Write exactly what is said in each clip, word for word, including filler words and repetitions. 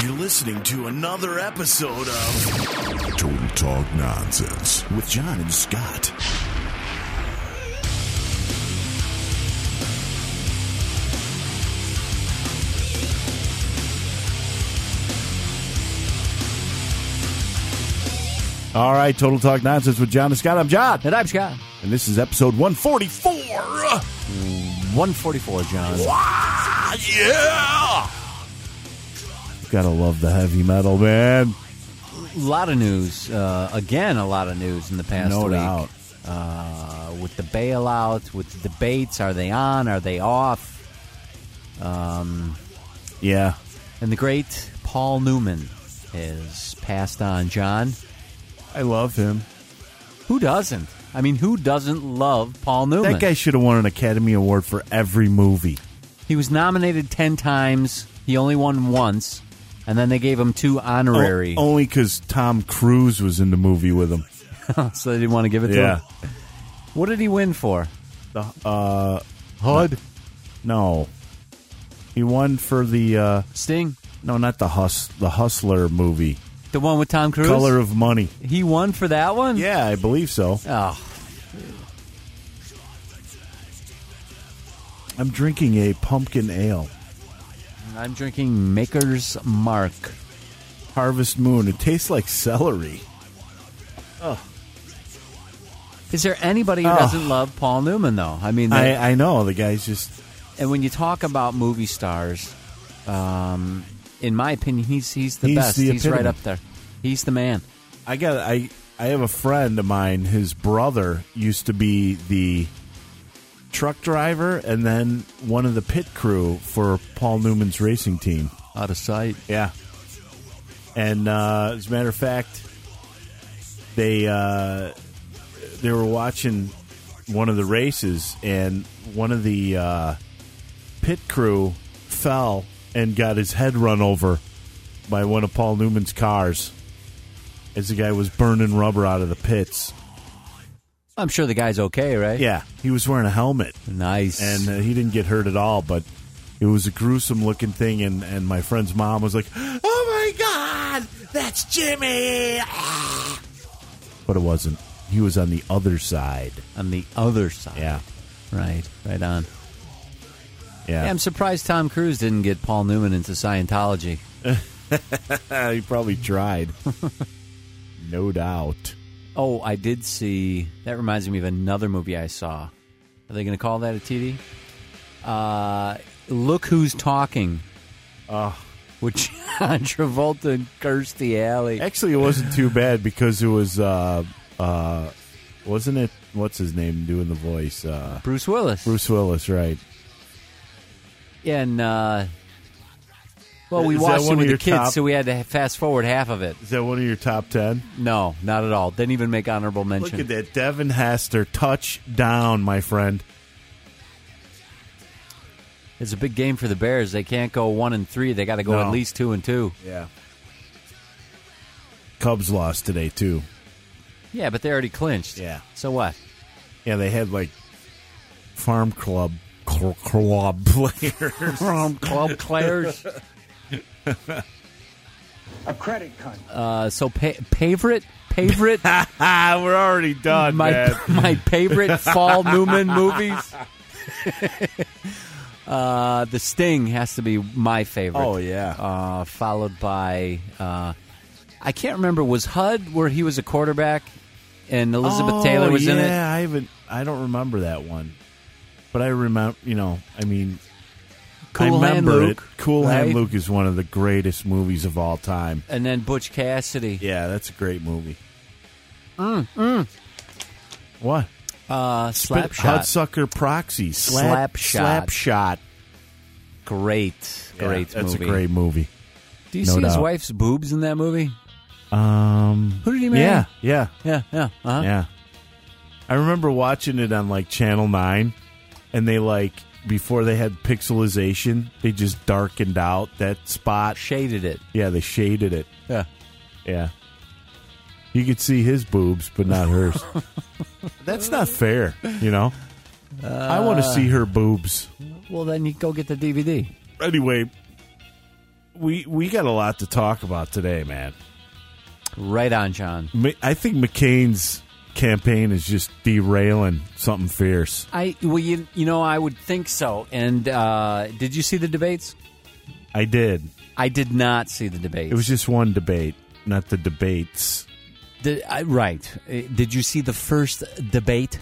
You're listening to another episode of Total Talk Nonsense with John and Scott. All right, Total Talk Nonsense with John and Scott. I'm John. And I'm Scott. And this is episode one forty-four. one forty-four, John. Wow, yeah! Gotta love the heavy metal, man. A lot of news. Uh, again, a lot of news in the past No week. doubt. Uh, with the bailout, with the debates. Are they on? Are they off? Um, Yeah. and the great Paul Newman has passed on, John. I love him. Who doesn't? I mean, who doesn't love Paul Newman? That guy should have won an Academy Award for every movie. He was nominated ten times. He only won once. And then they gave him two honorary. O- only because Tom Cruise was in the movie with him. So they didn't want to give it to Yeah. him? What did he win for? The uh, H U D? No. He won for the, uh, Sting? no, not the Hus- the Hustler movie. The one with Tom Cruise? Color of Money. He won for that one? Yeah, I believe so. Oh, I'm drinking a pumpkin ale. I'm drinking Maker's Mark. Harvest Moon. It tastes like celery. Is there anybody who Oh. doesn't love Paul Newman, though? I mean, they, I, I know. The guy's just... and when you talk about movie stars, um, in my opinion, he's he's the He's best. the he's right epitome. up there. He's the man. I got I I have a friend of mine, his brother used to be the truck driver and then one of the pit crew for Paul Newman's racing team. Out of sight. Yeah. And uh, as a matter of fact, they uh, they were watching one of the races and one of the uh, pit crew fell and got his head run over by one of Paul Newman's cars as the guy was burning rubber out of the pits. I'm sure the guy's okay, right? Yeah, he was wearing a helmet, Nice. and uh, he didn't get hurt at all, but it was a gruesome-looking thing, and, and my friend's mom was like, oh, my God, that's Jimmy! Ah. But it wasn't. He was on the other side. On the other side. Yeah, Right. Right on. yeah. Yeah, I'm surprised Tom Cruise didn't get Paul Newman into Scientology. he probably tried. No doubt. Oh, I did see. That reminds me of another movie I saw. Are they going to call that a T V? Uh, Look Who's Talking. Oh. With John Travolta and Kirstie Alley. Actually, it wasn't too bad because it was, uh, uh, wasn't it, what's his name doing the voice? Uh, Bruce Willis. Bruce Willis, right. Yeah, and, uh, well, we Is that watched one it of with the your kids, top- so we had to fast forward half of it. Is that one of your top ten? No, not at all. Didn't even make honorable mention. Look at that. Devin Hester, touchdown, my friend. It's a big game for the Bears. They can't go one and three. They got to go No. at least two and two. Yeah. Cubs lost today, too. Yeah, but they already clinched. Yeah. So what? Yeah, they had, like, farm club cl- club players. From Club Claire's. A credit card. Uh, so, pa- favorite? Favorite? We're already done, my man. my favorite Paul Newman movies. uh, The Sting has to be my favorite. Oh, yeah. Uh, followed by uh, I can't remember. Was H U D where he was a quarterback and Elizabeth oh, Taylor was yeah, in it? I haven't. I don't remember that one, but I remember. You know, I mean, Cool I Hand remember Luke, it. Cool Hand right? Luke is one of the greatest movies of all time. And then Butch Cassidy. Yeah, that's a great movie. Mm, mm. What? Uh, Slap Spit- Shot. Hudsucker Proxy. Slap, Slap Shot. Slap Shot. Great, great yeah, that's movie. a great movie. Do you no see his doubt. wife's boobs in that movie? Um, Who did he marry? Yeah, yeah, Yeah, yeah. Uh-huh. yeah. I remember watching it on like Channel nine, and they like before they had pixelization, they just darkened out that spot. Shaded it. Yeah, they shaded it. Yeah. Yeah. You could see his boobs, but not hers. That's not fair, you know? Uh, I want to see her boobs. Well, then you go get the D V D. Anyway, we we got a lot to talk about today, man. Right on, John. I think McCain's campaign is just derailing something fierce. I well, you you know, I would think so. And uh, did you see the debates? I did. I did not see the debates. It was just one debate, not the debates. The, I, right. Uh, Did you see the first debate?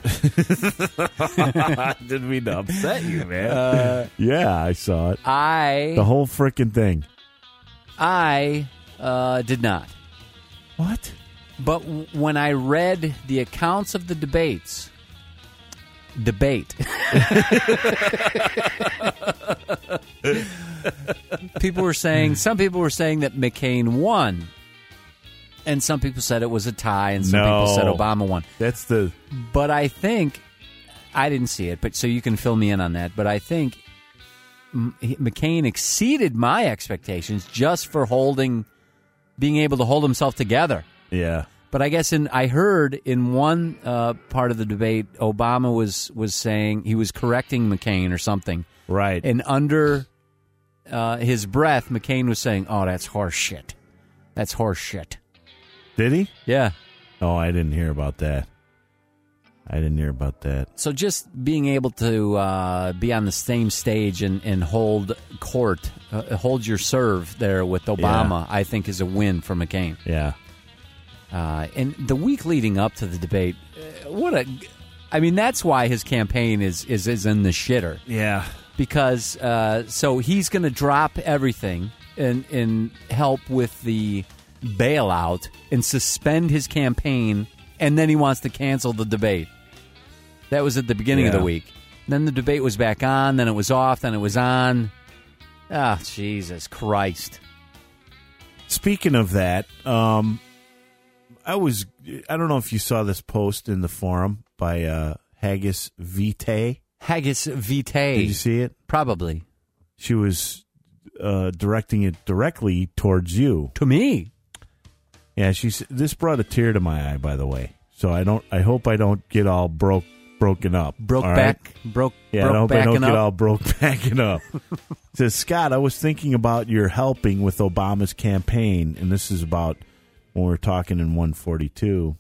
Didn't mean to upset you, man. Uh, yeah, I saw it. I The whole freaking thing. I uh, did not. What? But w- when I read the accounts of the debates, debate, people were saying, some people were saying that McCain won, and some people said it was a tie, and some No. people said Obama won. That's the... But I think, I didn't see it, but so you can fill me in on that, but I think M- McCain exceeded my expectations just for holding, being able to hold himself together. Yeah. But I guess in I heard in one uh, part of the debate, Obama was was saying he was correcting McCain or something, Right. and under uh, his breath, McCain was saying, "Oh, that's horse shit. That's horse shit." Did he? Yeah. Oh, I didn't hear about that. I didn't hear about that. So just being able to uh, be on the same stage and, and hold court, uh, hold your serve there with Obama, Yeah. I think is a win for McCain. Yeah. Uh, and the week leading up to the debate, uh, what a, I mean, that's why his campaign is is, is in the shitter. Yeah. Because uh, so he's going to drop everything and and help with the bailout and suspend his campaign, and then he wants to cancel the debate. That was at the beginning of Yeah. the week. Then the debate was back on, then it was off, then it was on. Ah, Jesus Christ. Speaking of that, um, I was, I don't know if you saw this post in the forum by uh, Haggis Vitae. Haggis Vitae. Did you see it? Probably. She was uh, directing it directly towards you. To me. Yeah, she's. This brought a tear to my eye, by the way. So I don't. I hope I don't get all broke, broken up. Broke all back. right? Broke. Yeah, broke I hope I backing don't get up. all broke backing up. It says, Scott, I was thinking about your helping with Obama's campaign, and this is about when we were talking in one forty-two,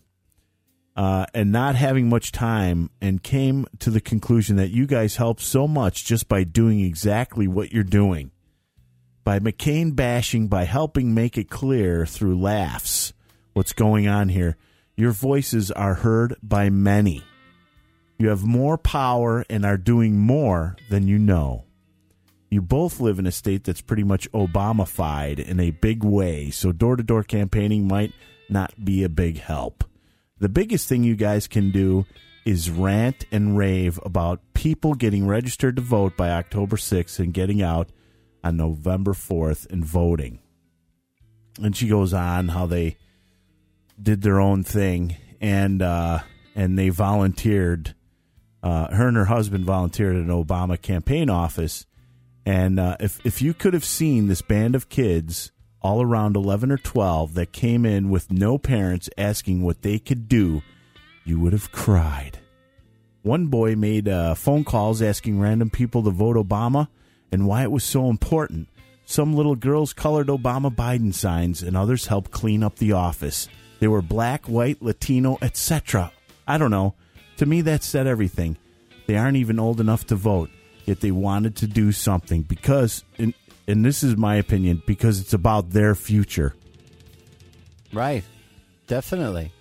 uh, and not having much time, and came to the conclusion that you guys helped so much just by doing exactly what you're doing. By McCain bashing, by helping make it clear through laughs what's going on here, your voices are heard by many. You have more power and are doing more than you know. You both live in a state that's pretty much Obama-fied in a big way, so door-to-door campaigning might not be a big help. The biggest thing you guys can do is rant and rave about people getting registered to vote by October sixth and getting out on November fourth and voting. And she goes on how they did their own thing, and uh, and they volunteered. Uh, her and her husband volunteered at an Obama campaign office. And uh, if if you could have seen this band of kids, all around eleven or twelve, that came in with no parents asking what they could do, you would have cried. One boy made uh, phone calls asking random people to vote Obama and why it was so important. Some little girls colored Obama Biden signs, and others helped clean up the office. They were black, white, Latino, et cetera. I don't know. To me, that said everything. They aren't even old enough to vote, yet they wanted to do something because, and, and this is my opinion, because it's about their future. Right. Definitely.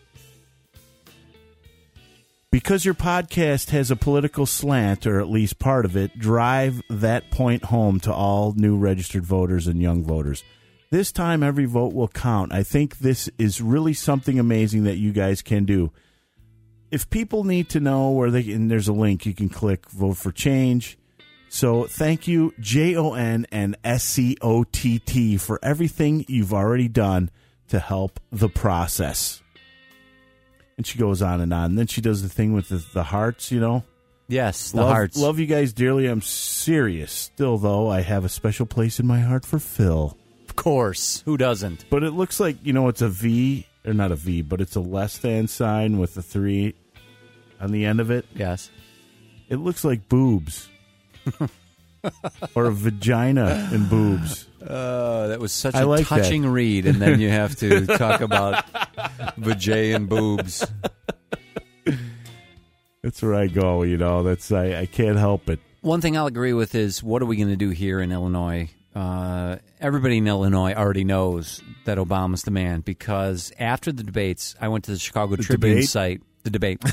Because your podcast has a political slant, or at least part of it, drive that point home to all new registered voters and young voters. This time, every vote will count. I think this is really something amazing that you guys can do. If people need to know where they, and there's a link, you can click Vote for Change. So thank you, J O N and S C O T T, for everything you've already done to help the process. And she goes on and on. And then she does the thing with the, the hearts, you know. Yes, the love, hearts. Love you guys dearly. I'm serious. Still, though, I have a special place in my heart for Phil. Of course. Who doesn't? But it looks like, you know, it's a V, or not a V, but it's a less than sign with a three on the end of it. Yes. It looks like boobs. Or a vagina and boobs. Uh, that was such I a like touching that. read, and then you have to talk about vajay and boobs. That's where I go, you know. That's I, I can't help it. One thing I'll agree with is, what are we going to do here in Illinois? Uh, everybody in Illinois already knows that Obama's the man, because after the debates, I went to the Chicago The Tribune debate? site, the debate,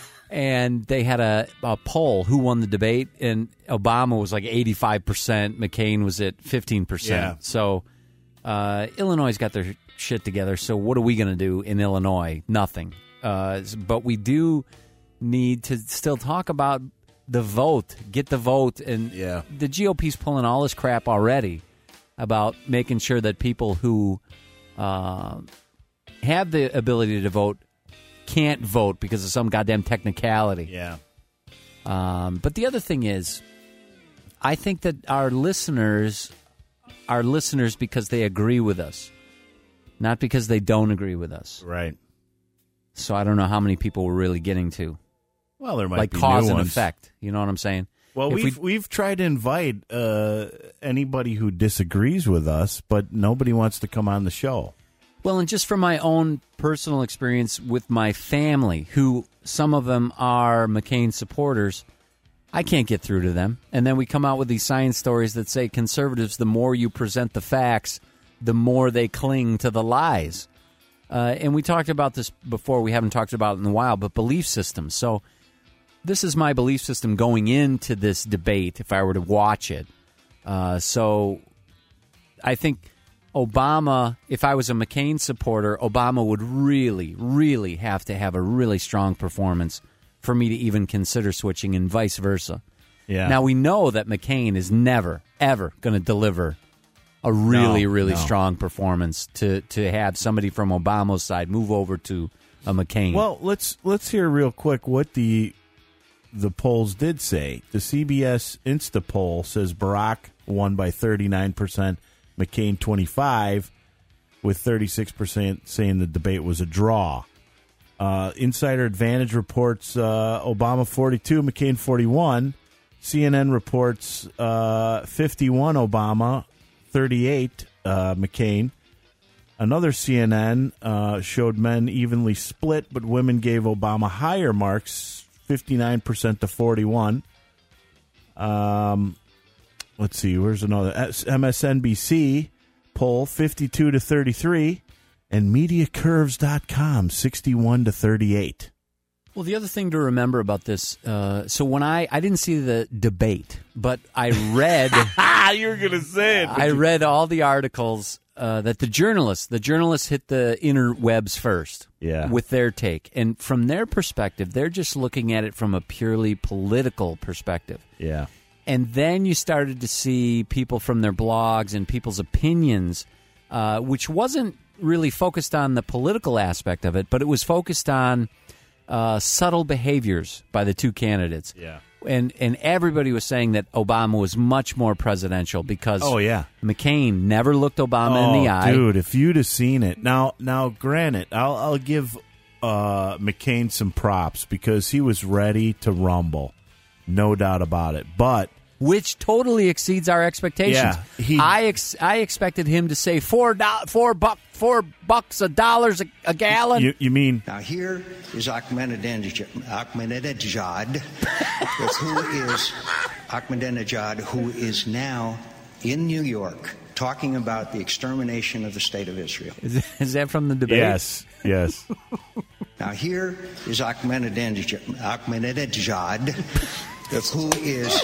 and they had a, a poll who won the debate, and Obama was like eighty-five percent, McCain was at fifteen percent. Yeah. So uh, Illinois got their shit together, so what are we going to do in Illinois? Nothing. Uh, but we do need to still talk about the vote, get the vote, and Yeah. the G O P's pulling all this crap already about making sure that people who uh, have the ability to vote can't vote because of some goddamn technicality. Yeah. Um, but the other thing is, I think that our listeners are listeners because they agree with us, not because they don't agree with us. Right. So I don't know how many people we're really getting to. Well, there might Like be cause new and ones. effect. You know what I'm saying? Well, If we've we- we've tried to invite uh, anybody who disagrees with us, but nobody wants to come on the show. Well, and just from my own personal experience with my family, who some of them are McCain supporters, I can't get through to them. And then we come out with these science stories that say conservatives, the more you present the facts, the more they cling to the lies. Uh, and we talked about this before. We haven't talked about it in a while, but belief systems. So this is my belief system going into this debate if I were to watch it. Uh, so I think Obama, if I was a McCain supporter, Obama would really, really have to have a really strong performance for me to even consider switching, and vice versa. Yeah. Now, we know that McCain is never, ever going to deliver a really, No, really no. strong performance to, to have somebody from Obama's side move over to a McCain. Well, let's let's hear real quick what the the polls did say. The C B S Insta poll says Barack won by thirty-nine percent, McCain twenty-five, with thirty-six percent saying the debate was a draw. Uh, Insider Advantage reports uh, Obama forty-two, McCain forty-one. C N N reports uh, fifty-one Obama, thirty-eight uh, McCain. Another C N N uh, showed men evenly split, but women gave Obama higher marks, fifty-nine percent to forty-one. Um, let's see, where's another? M S N B C poll, fifty-two to thirty-three, and media curves dot com, sixty-one to thirty-eight. Well, the other thing to remember about this, uh, so when I, I didn't see the debate, but I read... Ah, you were going to say it. I read all the articles uh, that the journalists, the journalists hit the interwebs first Yeah. with their take. And from their perspective, they're just looking at it from a purely political perspective. Yeah. And then you started to see people from their blogs and people's opinions, uh, which wasn't really focused on the political aspect of it, but it was focused on uh, subtle behaviors by the two candidates. Yeah. And and everybody was saying that Obama was much more presidential because Oh, yeah. McCain never looked Obama oh, in the eye. dude, if you'd have seen it. Now, now, granted, I'll, I'll give uh, McCain some props because he was ready to rumble. No doubt about it. But Which totally exceeds our expectations. Yeah, he- I ex- I expected him to say four do- four buck four bucks a dollars a, a gallon. you, you mean Now here is Ahmadinejad, Ahmadinejad who is Ahmadinejad, who is now in New York talking about the extermination of the state of Israel. is, is that from the debate? yes, yes. Now here is Ahmadinejad, Ahmadinejad who is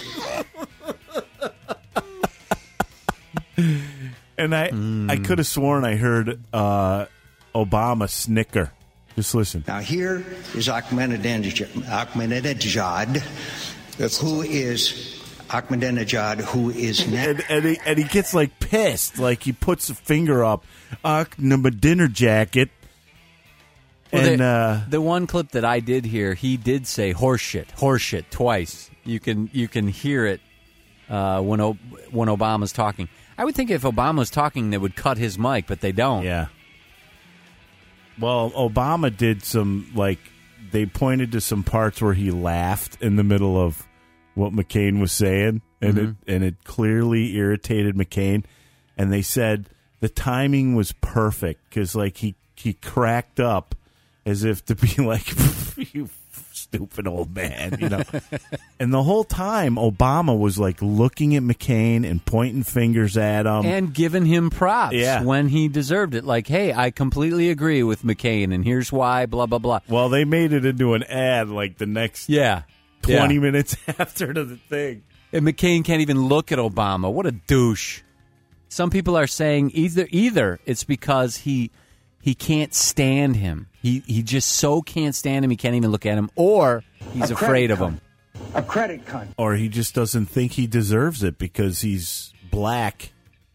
And I, I could have sworn I heard uh, Obama snicker. Just listen. now here is Ahmadinejad, Ahmadinejad who is Ahmadinejad, who is now. And, and, he, and he gets like pissed, like he puts a finger up, uh, number dinner jacket, Well, and the, uh, the one clip that I did hear, he did say horseshit, horseshit twice. You can you can hear it uh, when o- when Obama's talking. I would think if Obama was talking, they would cut his mic, but they don't. yeah. Well, Obama did some like they pointed to some parts where he laughed in the middle of what McCain was saying, and Mm-hmm. it and it clearly irritated McCain. and they said the timing was perfect because, like, he he cracked up as if to be like, you stupid old man, you know. And the whole time, Obama was like looking at McCain and pointing fingers at him and giving him props Yeah. when he deserved it. Like, hey, I completely agree with McCain, and here's why. Blah blah blah. Well, they made it into an ad like the next Yeah, twenty yeah. minutes after the thing. And McCain can't even look at Obama. What a douche. Some people are saying either either it's because he he can't stand him. He he just so can't stand him he can't even look at him, or he's A afraid credit of him. cunt. A credit cunt. Or he just doesn't think he deserves it because he's black.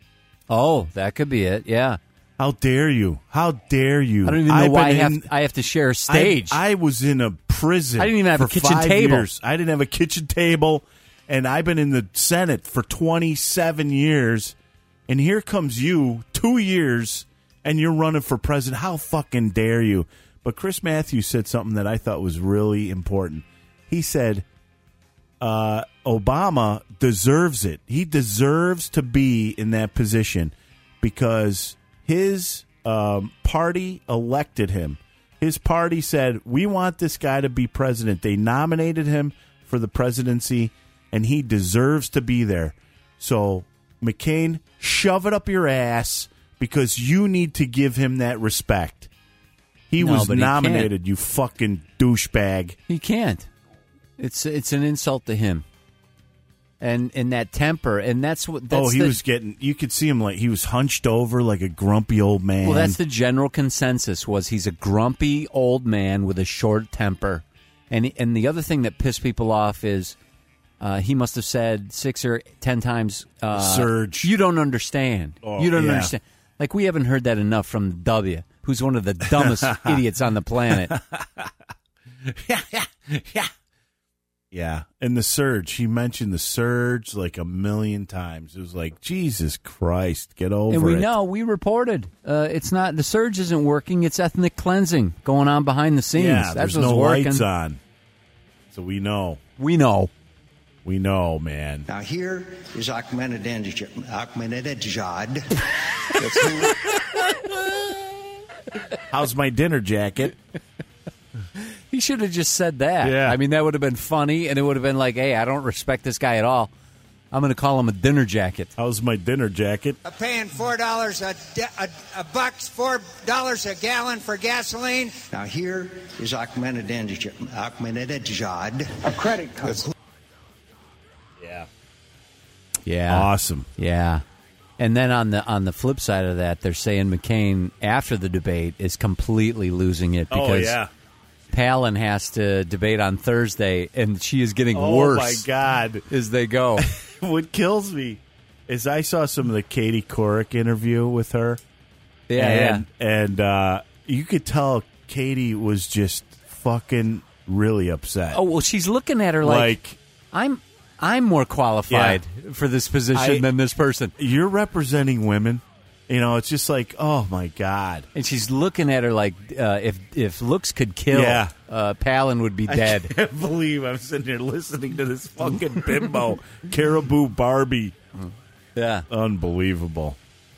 Oh, that could be it. Yeah. How dare you? How dare you? I don't even know I've why I been have in- I have to share a stage. I, I was in a prison. I didn't even have for a kitchen five table. Years. I didn't have a kitchen table, and I've been in the Senate for twenty-seven years. And here comes you, two years, and you're running for president. How fucking dare you? But Chris Matthews said something that I thought was really important. He said, uh, Obama deserves it. He deserves to be in that position because his um, party elected him. His party said, we want this guy to be president. They nominated him for the presidency, and he deserves to be there. So, McCain, shove it up your ass because you need to give him that respect. He No, was but he nominated, you fucking douchebag. He can't. It's it's an insult to him. And and that temper, and that's what. That's oh, he the, was getting. You could see him like he was hunched over like a grumpy old man. Well, that's the general consensus. Was he's a grumpy old man with a short temper, and and the other thing that pissed people off is uh, he must have said six or ten times, uh, Surge. You don't understand. Oh, you don't yeah. understand. Like we haven't heard that enough from the W, who's one of the dumbest idiots on the planet. yeah, yeah, yeah. Yeah, and the surge. He mentioned the surge like a million times. It was like, Jesus Christ, get over it. And we know, we reported, uh, it's not, the surge isn't working, it's ethnic cleansing going on behind the scenes. Yeah, That's there's what's no working. lights on. So we know. We know. We know, man. Now here is Ahmadinejad. Ahmadinejad. That's who- How's my dinner jacket? He should have just said that. Yeah. I mean, that would have been funny, and it would have been like, hey, I don't respect this guy at all. I'm going to call him a dinner jacket. How's my dinner jacket? I'm paying four dollars a, a, a bucks, four dollars a gallon for gasoline. Now here is Ahmadinejad. Ahmadinejad. A credit cunt. Yeah. Yeah. Awesome. Yeah. And then on the on the flip side of that, they're saying McCain, after the debate, is completely losing it because Oh, yeah. Palin has to debate on Thursday, and she is getting Oh, worse my God. as they go. What kills me is I saw some of the Katie Couric interview with her. Yeah, and, And uh, you could tell Katie was just fucking really upset. Oh, well, she's looking at her like, Like, I'm I'm more qualified for this position I- than this person. you're representing women. You know, it's just like, oh, my God. And she's looking at her like, uh, if if looks could kill, Yeah. uh, Palin would be dead. I can't believe I'm sitting here listening to this fucking bimbo, Caribou Barbie. Yeah. Unbelievable.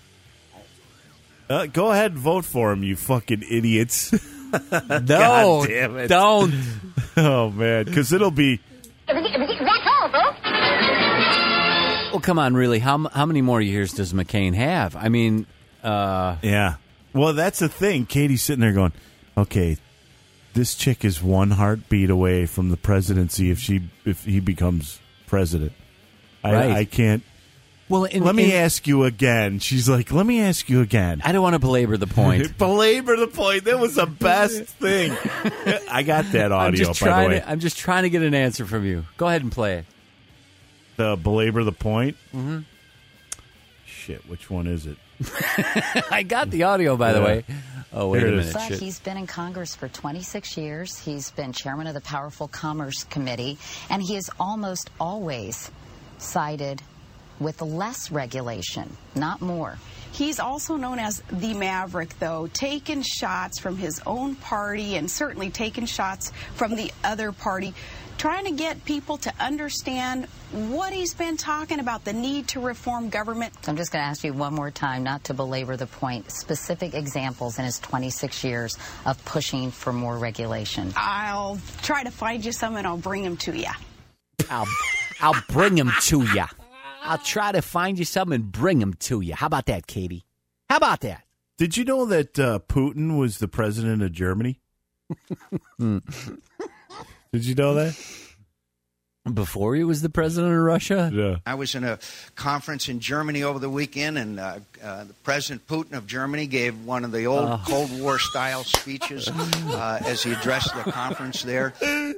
Uh, go ahead and vote for him, you fucking idiots. No, God damn it. don't. Oh, man, because it'll be... That's all, folks. Well, come on, really. How m- how many more years does McCain have? I mean, uh, Yeah. Well, that's the thing. Katie's sitting there going, okay, this chick is one heartbeat away from the presidency if she if he becomes president. I, Right. I can't... well, in, Let me in- ask you again. She's like, let me ask you again. I don't want to belabor the point. Belabor the point. That was the best thing. I got that I'm audio, just by the trying way. to. I'm just trying to get an answer from you. Go ahead and play it. The belabor the point? Mm-hmm. Shit, which one is it? I got the audio, by the Yeah. way. Oh, wait Here a it minute. is. But Shit. he's been in Congress for twenty-six years. He's been chairman of the Powerful Commerce Committee, and he has almost always sided with less regulation, not more. He's also known as the Maverick, though, taking shots from his own party and certainly taking shots from the other party, trying to get people to understand what he's been talking about, the need to reform government. So I'm just going to ask you one more time, not to belabor the point, specific examples in his twenty-six years of pushing for more regulation. I'll try to find you some and I'll bring them to you. I'll, I'll bring them to you. I'll try to find you some and bring them to you. How about that, Katie? How about that? Did you know that uh, Putin was the president of Germany? Did you know that? Before he was the president of Russia? Yeah. I was in a conference in Germany over the weekend, and uh, uh, President Putin of Germany gave one of the old Oh. Cold War-style speeches uh, as he addressed the conference there.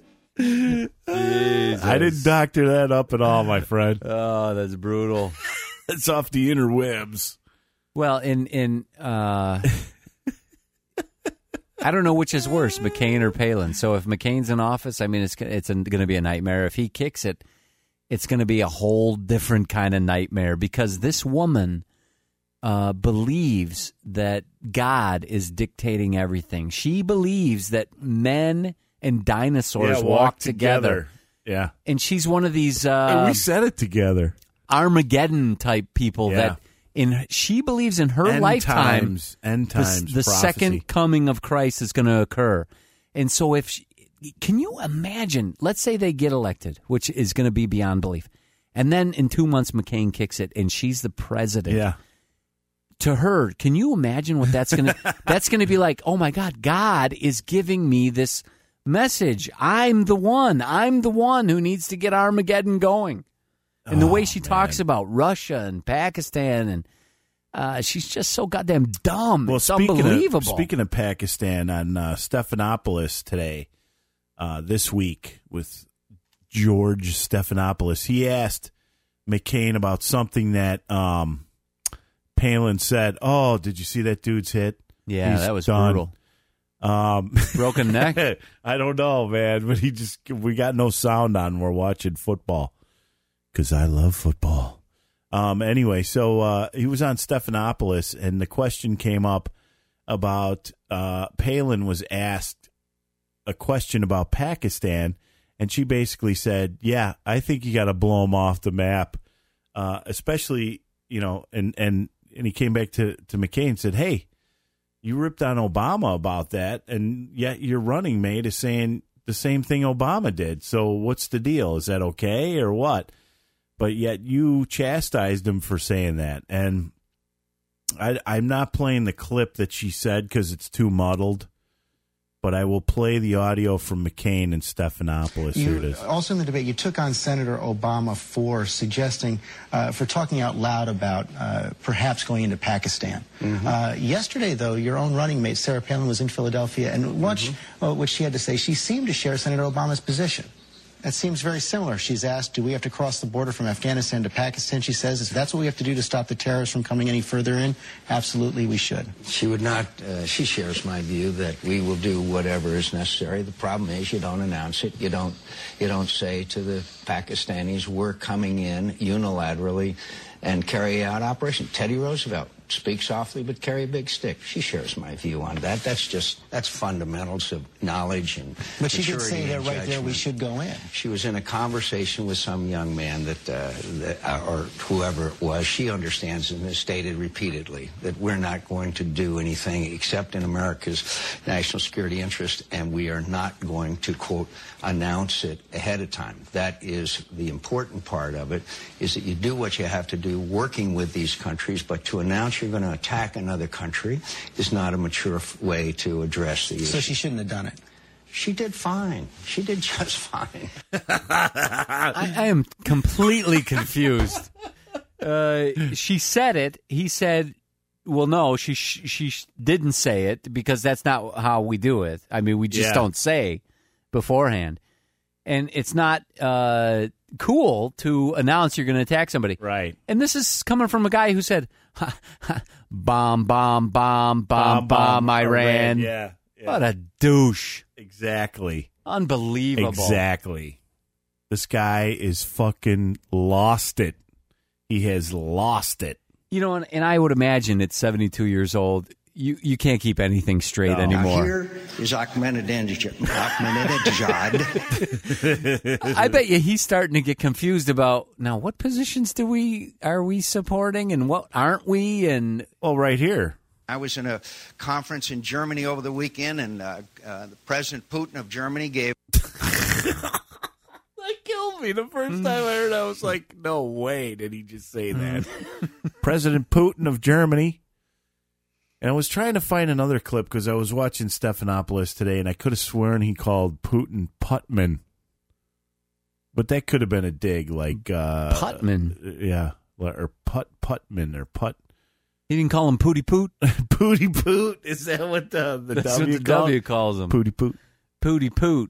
I didn't doctor that up at all, my friend. Oh, that's brutal. It's off the interwebs. Well, in in uh, I don't know which is worse, McCain or Palin. So if McCain's in office, I mean, it's it's going to be a nightmare. If he kicks it, it's going to be a whole different kind of nightmare because this woman uh, believes that God is dictating everything. She believes that men and dinosaurs Yeah, walk, walk together. together. Yeah. And she's one of these And uh, we said it together. Armageddon type people Yeah. that in she believes in her End lifetime times, end the, times the prophecy. second coming of Christ is going to occur. And so if she, can you imagine, let's say they get elected, which is going to be beyond belief. And then in two months McCain kicks it and she's the president. Yeah. To her, can you imagine what that's going to that's going to be like? Oh my God, God is giving me this message. I'm the one. I'm the one who needs to get Armageddon going. And the Oh, way she man. talks about Russia and Pakistan, and uh, she's just so goddamn dumb. Well, it's speaking unbelievable. Of, speaking of Pakistan, on uh, Stephanopoulos today, uh, this week with George Stephanopoulos, he asked McCain about something that um, Palin said. Oh, did you see that dude's hit? yeah, He's that was done. brutal. Um, Broken neck? I don't know, man, but he just we got no sound on. We're watching football because I love football. Um, anyway, so uh, he was on Stephanopoulos, and the question came up about uh, Palin was asked a question about Pakistan, and she basically said, "Yeah, I think you got to blow them off the map, uh, especially you know." And and and he came back to to McCain and said, "Hey, you ripped on Obama about that, and yet your running mate is saying the same thing Obama did. So what's the deal? Is that okay or what?" But yet you chastised him for saying that. And I, I'm not playing the clip that she said because it's too muddled, but I will play the audio from McCain and Stephanopoulos. Here it You, is. also in the debate, you took on Senator Obama for suggesting, uh, for talking out loud about uh, perhaps going into Pakistan. Mm-hmm. Uh, yesterday, though, your own running mate, Sarah Palin, was in Philadelphia, and watch Mm-hmm. uh, what she had to say. She seemed to share Senator Obama's position. That seems very similar. She's asked, do we have to cross the border from Afghanistan to Pakistan? She says, if that's what we have to do to stop the terrorists from coming any further in, absolutely we should. She would not, uh, she shares my view that we will do whatever is necessary. The problem is you don't announce it. You don't, you don't say to the Pakistanis, we're coming in unilaterally and carry out operation. Teddy Roosevelt, speak softly but carry a big stick. She shares my view on that. That's just, that's fundamentals of knowledge and But she did maturity say that and right there we judgment. should go in. She was in a conversation with some young man that, uh, that uh, or whoever it was. She understands and has stated repeatedly that we're not going to do anything except in America's national security interest, and we are not going to, quote, announce it ahead of time. That is the important part of it, is that you do what you have to do working with these countries, but to announce you're going to attack another country is not a mature f- way to address the issue. So she shouldn't have done it. She did fine. She did just fine. I, I am completely confused. Uh, she said it. He said, well, no, she sh- she sh- didn't say it because that's not how we do it. I mean, we just Yeah. don't say beforehand. And it's not uh, cool to announce you're going to attack somebody. Right. And this is coming from a guy who said, ha, ha, bomb, bomb, bomb, bomb, bomb, Iran. Yeah, yeah. What a douche. Exactly. Unbelievable. Exactly. This guy is fucking lost it. he has lost it. You know, and, and I would imagine at seventy-two years old, you, you can't keep anything straight No. anymore. Now here is Ahmadinejad. Ahmadinejad. I bet you he's starting to get confused about, now, what positions do we are we supporting and what aren't we? And well, right here. I was in a conference in Germany over the weekend, and uh, uh, President Putin of Germany gave... That killed me. The first time I heard it, I was like, no way did he just say that. President Putin of Germany. And I was trying to find another clip because I was watching Stephanopoulos today, and I could have sworn he called Putin Putman. But that could have been a dig, like... Uh, Putman? Yeah. Or Put Putman or Put... He didn't call him Pooty Poot? Pooty Poot? Is that what the, the That's W what the called? W calls him. Pooty Poot. Pooty Poot.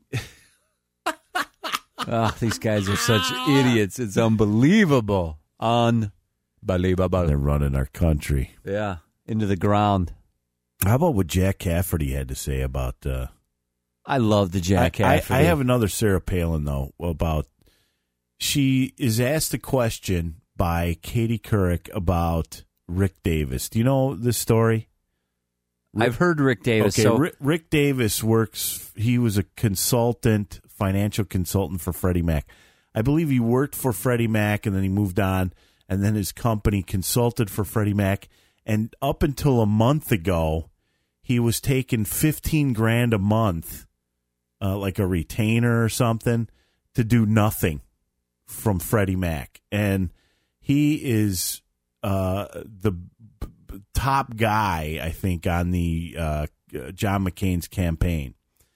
Oh, these guys are such idiots. It's unbelievable. Unbelievable. They're running our country. Yeah, into the ground. How about what Jack Cafferty had to say about... Uh, I love the Jack I, Cafferty. I, I have another Sarah Palin, though, about... She is asked a question by Katie Couric about Rick Davis. Do you know this story? Rick, I've heard Rick Davis. Okay, so Rick, Rick Davis works... He was a consultant... financial consultant for Freddie Mac. I believe he worked for Freddie Mac and then he moved on, and then his company consulted for Freddie Mac. And up until a month ago, he was taking fifteen grand a month, uh, like a retainer or something, to do nothing from Freddie Mac. And he is uh, the b- b- top guy, I think, on the uh, John McCain's campaign.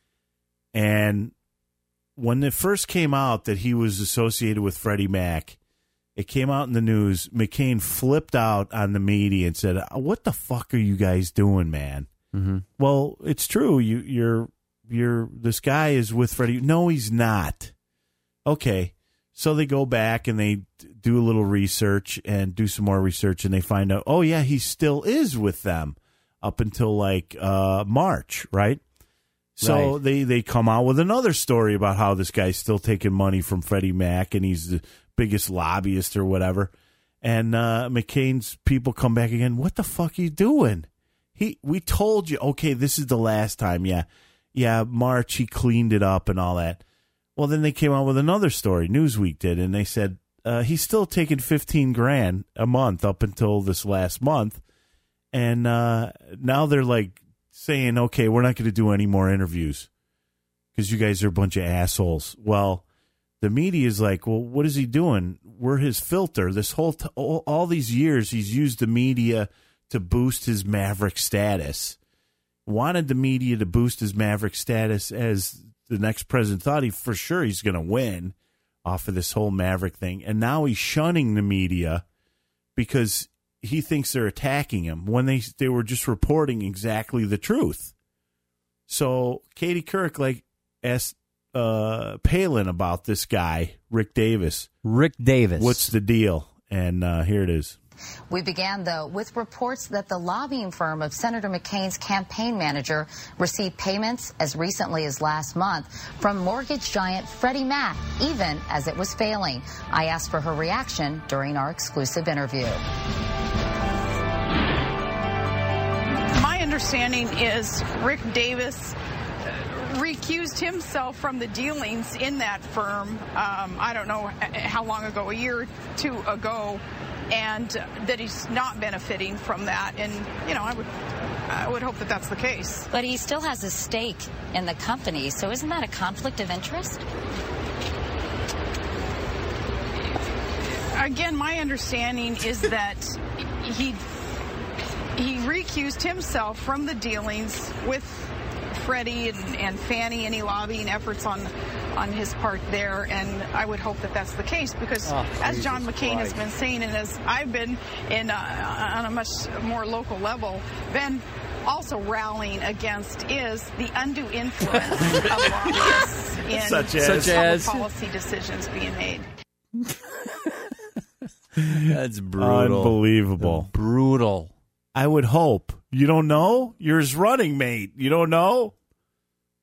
And when it first came out that he was associated with Freddie Mac, it came out in the news. McCain flipped out on the media and said, "What the fuck are you guys doing, man?" Mm-hmm. Well, it's true. You, you're, you're. This guy is with Freddie. No, he's not. Okay, so they go back and they do a little research and do some more research, and they find out, oh yeah, he still is with them up until like uh, March, right? So Right. they, they come out with another story about how this guy's still taking money from Freddie Mac and he's the biggest lobbyist or whatever. And uh, McCain's people come back again. What the fuck are you doing? He we told you, okay, this is the last time. Yeah, yeah, March he cleaned it up and all that. Well, then they came out with another story. Newsweek did, and they said uh, he's still taking fifteen grand a month up until this last month, and uh, now they're like saying, okay, we're not going to do any more interviews because you guys are a bunch of assholes. Well, the media is like, well, what is he doing? We're his filter. This whole t- all, all these years, he's used the media to boost his maverick status. Wanted the media to boost his maverick status as the next president thought he for sure he's going to win off of this whole maverick thing. And now he's shunning the media because he thinks they're attacking him when they they were just reporting exactly the truth. So Katie Couric like asked uh, Palin about this guy, Rick Davis. Rick Davis. What's the deal? And uh, here it is. We began, though, with reports that the lobbying firm of Senator McCain's campaign manager received payments as recently as last month from mortgage giant Freddie Mac, even as it was failing. I asked for her reaction during our exclusive interview. My understanding is Rick Davis recused himself from the dealings in that firm, um, I don't know how long ago, a year or two ago, and that he's not benefiting from that. And, you know, I would I would hope that that's the case. But he still has a stake in the company, so isn't that a conflict of interest? Again, my understanding is that he he recused himself from the dealings with Freddie and, and Fannie, any lobbying efforts on on his part there, and I would hope that that's the case because, oh, as John Jesus McCain Christ. has been saying, and as I've been in uh, on a much more local level, been also rallying against is the undue influence of lobbyists in Such as? Such as? public policy decisions being made. That's brutal. Unbelievable. Brutal. I would hope. You don't know? You're his running mate. You don't know?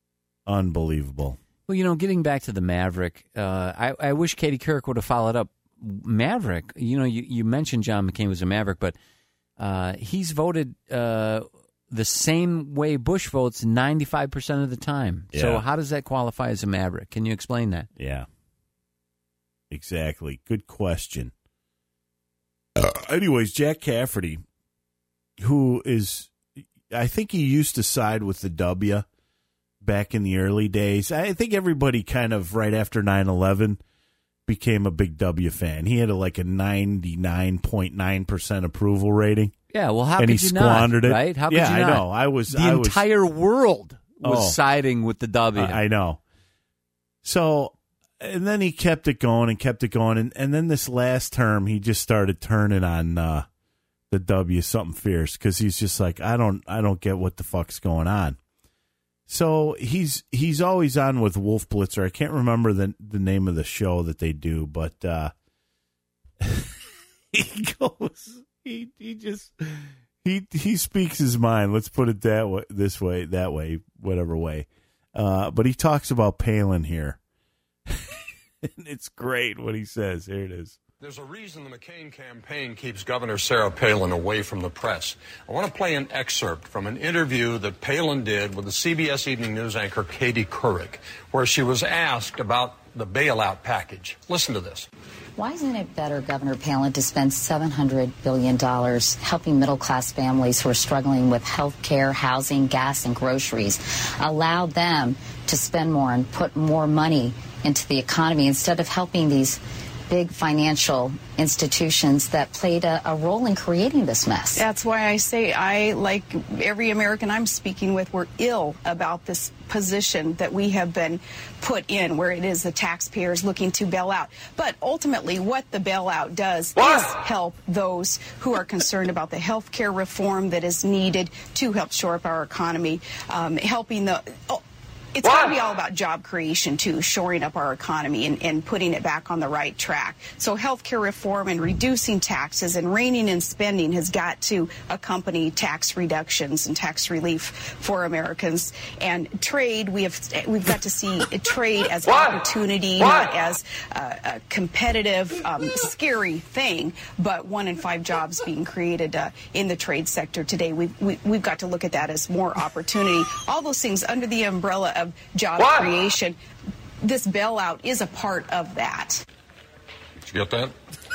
Unbelievable. Well, you know, getting back to the Maverick, uh, I, I wish Katie Couric would have followed up Maverick, you know, you, you mentioned John McCain was a Maverick, but uh, he's voted uh, the same way Bush votes ninety-five percent of the time. Yeah. So how does that qualify as a Maverick? Can you explain that? Yeah. Exactly. Good question. Uh, anyways, Jack Cafferty, who is, I think he used to side with the W back in the early days. I think everybody kind of right after nine eleven became a big W fan. He had a, like a ninety-nine point nine percent approval rating. Yeah, well, how and could he you squandered not, it. right? How could yeah, you not? I know. I was the I was, entire world was Oh. siding with the W. I, I know. So, and then he kept it going and kept it going, and, and then this last term, he just started turning on uh, the W something fierce because he's just like, I don't, I don't get what the fuck's going on. So he's he's always on with Wolf Blitzer. I can't remember the the name of the show that they do, but uh, he goes, he he just he he speaks his mind. Let's put it that way, this way, that way, whatever way. Uh, but he talks about Palin here. And it's great what he says. Here it is. There's a reason the McCain campaign keeps Governor Sarah Palin away from the press. I want to play an excerpt from an interview that Palin did with the C B S Evening News anchor Katie Couric, where she was asked about the bailout package. Listen to this. Why isn't it better, Governor Palin, to spend seven hundred billion dollars helping middle-class families who are struggling with health care, housing, gas, and groceries? Allow them to spend more and put more money into the economy instead of helping these big financial institutions that played a, a role in creating this mess. That's why I say I, like every American I'm speaking with, we're ill about this position that we have been put in, where it is the taxpayers looking to bail out. But ultimately, what the bailout does what? is help those who are concerned about the health care reform that is needed to help shore up our economy, um, helping the... Oh, It's got to be all about job creation, too, shoring up our economy and, and putting it back on the right track. So healthcare reform and reducing taxes and reining in spending has got to accompany tax reductions and tax relief for Americans. And trade, we have, we've got to see trade as what? opportunity, what? not as a, a competitive, um, scary thing, but one in five jobs being created uh, in the trade sector today. We've, we, we've got to look at that as more opportunity. All those things under the umbrella of job what? creation. This bailout is a part of that. Did you get that?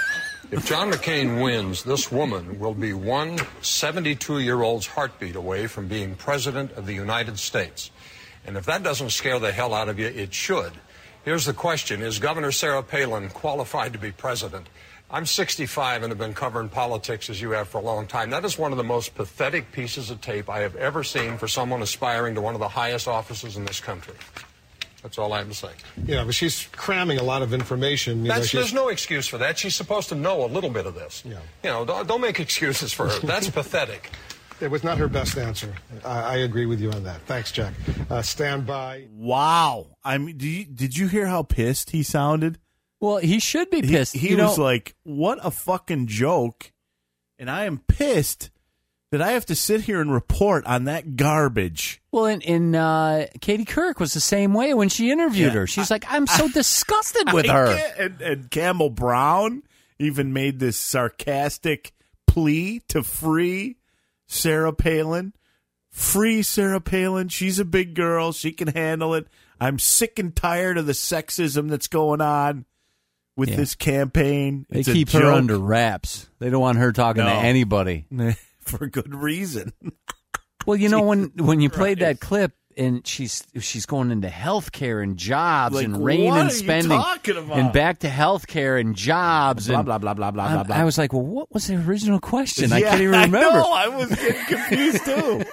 If John McCain wins, this woman will be one seventy-two-year-old's heartbeat away from being president of the United States. And if that doesn't scare the hell out of you, it should. Here's the question. Is Governor Sarah Palin qualified to be president? I'm sixty-five and have been covering politics as you have for a long time. That is one of the most pathetic pieces of tape I have ever seen for someone aspiring to one of the highest offices in this country. That's all I have to say. Yeah, but she's cramming a lot of information. You That's, know, there's no excuse for that. She's supposed to know a little bit of this. Yeah. You know, don't, don't make excuses for her. That's pathetic. It was not her best answer. I, I agree with you on that. Thanks, Jack. Uh, stand by. Wow. I mean, did you, did you hear how pissed he sounded? Well, he should be pissed. He, he you was know, like, what a fucking joke. And I am pissed that I have to sit here and report on that garbage. Well, and, and uh, Katie Couric was the same way when she interviewed Yeah. her. She's like, I'm so I- disgusted with I her. can't- And, and Campbell Brown even made this sarcastic plea to free Sarah Palin. Free Sarah Palin. She's a big girl. She can handle it. I'm sick and tired of the sexism that's going on with Yeah. this campaign. They It's a keep her joke. under wraps. They don't want her talking No. to anybody. For good reason. Well, you know, when, when you played that clip and she's she's going into health care and jobs Like, and rein what and are you spending talking about? and back to health care and jobs Blah, and blah, blah, blah, blah, I, blah, blah. I was like, well, what was the original question? I Yeah, can't even remember. I know. I was getting confused too.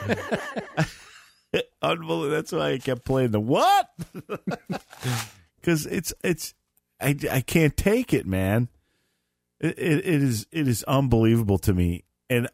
Unbelievable. That's why I kept playing the what? Because it's it's I, I can't take it, man. It, it it is it is unbelievable to me, and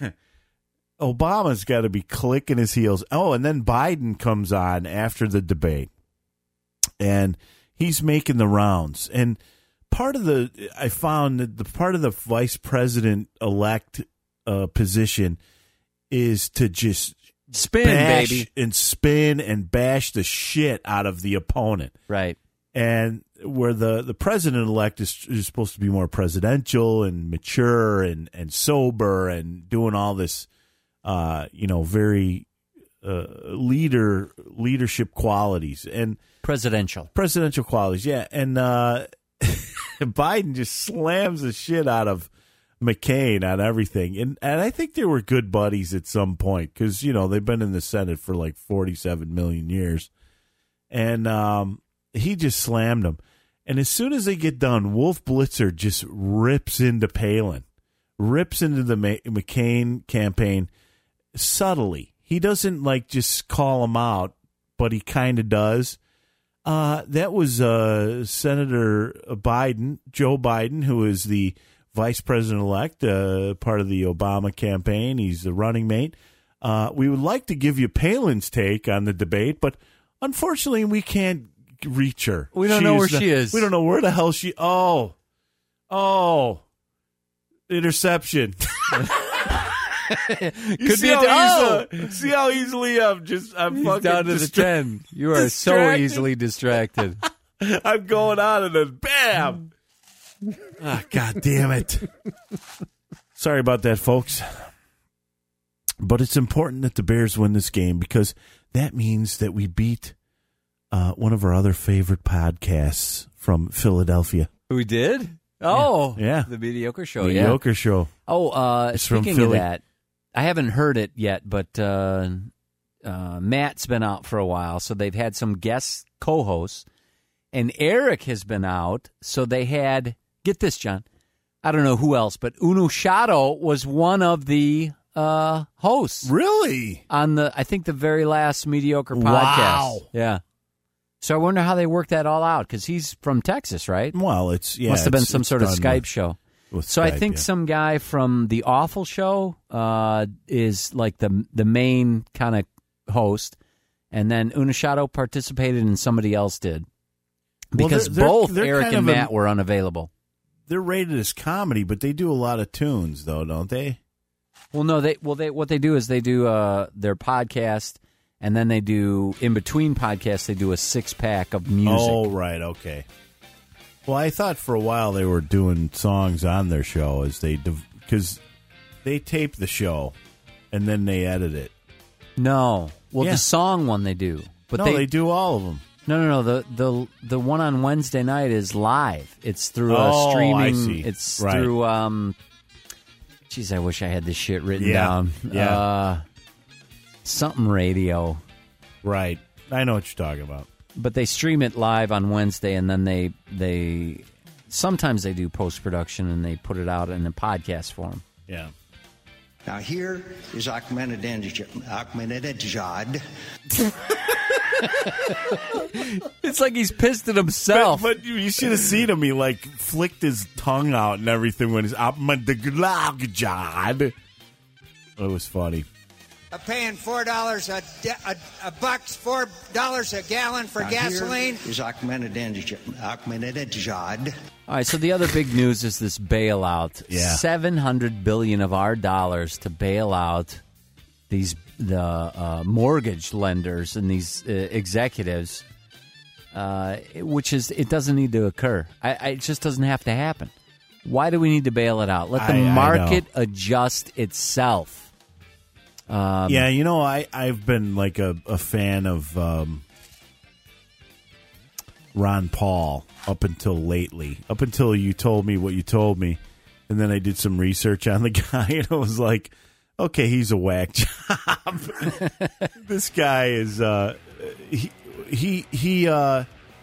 Obama's got to be clicking his heels. Oh, and then Biden comes on after the debate, and he's making the rounds. And part of the I found that the part of the vice president elect uh, position is to just Spin, bash baby. and spin and bash the shit out of the opponent. Right. And where the, the president-elect is, is supposed to be more presidential and mature and, and sober and doing all this, uh, you know, very uh, leader leadership qualities and presidential presidential qualities, yeah. And uh, Biden just slams the shit out of McCain on everything, and and I think they were good buddies at some point because you know they've been in the Senate for like forty-seven million years, and um, he just slammed him. And as soon as they get done, Wolf Blitzer just rips into Palin, rips into the McCain campaign subtly. He doesn't like just call him out, but he kind of does. Uh, that was uh, Senator Biden, Joe Biden, who is the vice president-elect, uh, part of the Obama campaign. He's the running mate. Uh, we would like to give you Palin's take on the debate, but unfortunately we can't reach her. We don't she know where the, she is. We don't know where the hell she... Oh. Oh. Interception. You Could see be a how oh! easily, see how easily I'm just I'm He's fucking down to distra- the ten. You are so distracted. easily distracted. I'm going on and then bam. Ah, God damn it. Sorry about that, folks. But it's important that the Bears win this game because that means that we beat uh, one of our other favorite podcasts from Philadelphia. We did? Oh, yeah. The Mediocre Show. Mediocre yeah. Show. Oh, uh, It's from speaking of Philly. that, I haven't heard it yet, but uh, uh, Matt's been out for a while, so they've had some guest co-hosts, and Eric has been out, so they had, get this, John, I don't know who else, but Uno Shadow was one of the uh, hosts. Really? On the, I think, the very last Mediocre podcast. Wow. Yeah. So I wonder how they worked that all out, because he's from Texas, right? Well, it's, yeah. Must have been it's- some it's sort of done Skype with- show. with So I Skype, think yeah. some guy from The Awful Show uh, is like the the main kind of host, and then Unishadow participated and somebody else did. Well, Because they're- they're- both they're Eric kind and of a- Matt were unavailable. They're rated as comedy, but they do a lot of tunes, though, don't they? Well, no, they well they what they do is they do uh, their podcast, and then they do in between podcasts they do a six pack of music. Oh, right, okay. Well, I thought for a while they were doing songs on their show as they because they tape the show and then they edit it. No, well Yeah. the song one they do, but no, they, they do all of them. No, no, no. The the the one on Wednesday night is live. It's through a Oh, I streaming. see. It's Right. through. Um, geez, I wish I had this shit written Yeah. down. Yeah. Uh, something radio. Right. I know what you're talking about. But they stream it live on Wednesday, and then they they sometimes they do post production and they put it out in a podcast form. Yeah. Now here is Ahmadinejad. Ahmadinejad. It's like he's pissed at himself. But, but you should have seen him. He like flicked his tongue out and everything when he's Ahmadinejad. It was funny. I'm paying four dollars a, a a bucks, four dollars a gallon for Now gasoline. Here is Ahmadinejad. Ahmadinejad. All right, so the other big news is this bailout. Yeah. seven hundred billion dollars of our dollars to bail out these the uh, mortgage lenders and these uh, executives, uh, which is it doesn't need to occur. I, I, it just doesn't have to happen. Why do we need to bail it out? Let the I- I market know. adjust itself. Um, Yeah, you know, I, I've been like a, a fan of um, Ron Paul up until lately, up until you told me what you told me. And then I did some research on the guy, and I was like, okay, he's a whack job. This guy is, uh, he, he, he uh,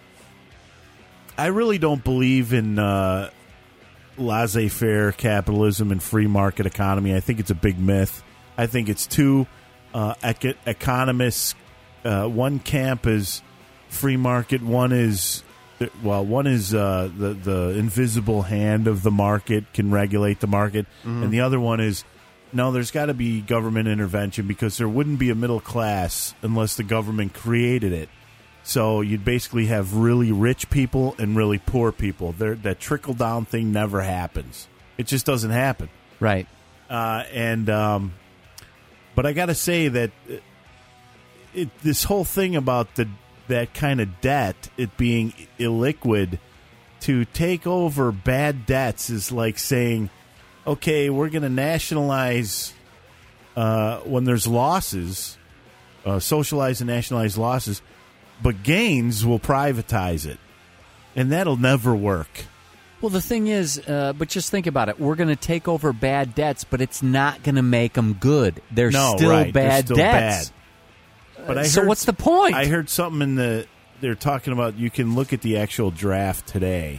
I really don't believe in uh, laissez-faire capitalism and free market economy. I think it's a big myth. I think it's two uh, ec- economists. Uh, one camp is free market. One is, well, one is uh, the the invisible hand of the market can regulate the market, Mhm. and the other one is no. There's got to be government intervention because there wouldn't be a middle class unless the government created it. So you'd basically have really rich people and really poor people. There, that trickle down thing never happens. It just doesn't happen. Right. Uh, and um, but I got to say that it, it, this whole thing about the that kind of debt, it being illiquid, to take over bad debts is like saying, okay, we're going to nationalize uh, when there's losses, uh, socialize and nationalize losses, but gains will privatize it. And that'll never work. Well, the thing is, uh, but just think about it. We're going to take over bad debts, but it's not going to make them good. They're no, still right. bad They're still debts. Bad. But I so heard, what's the point? I heard something in the, they're talking about, you can look at the actual draft today,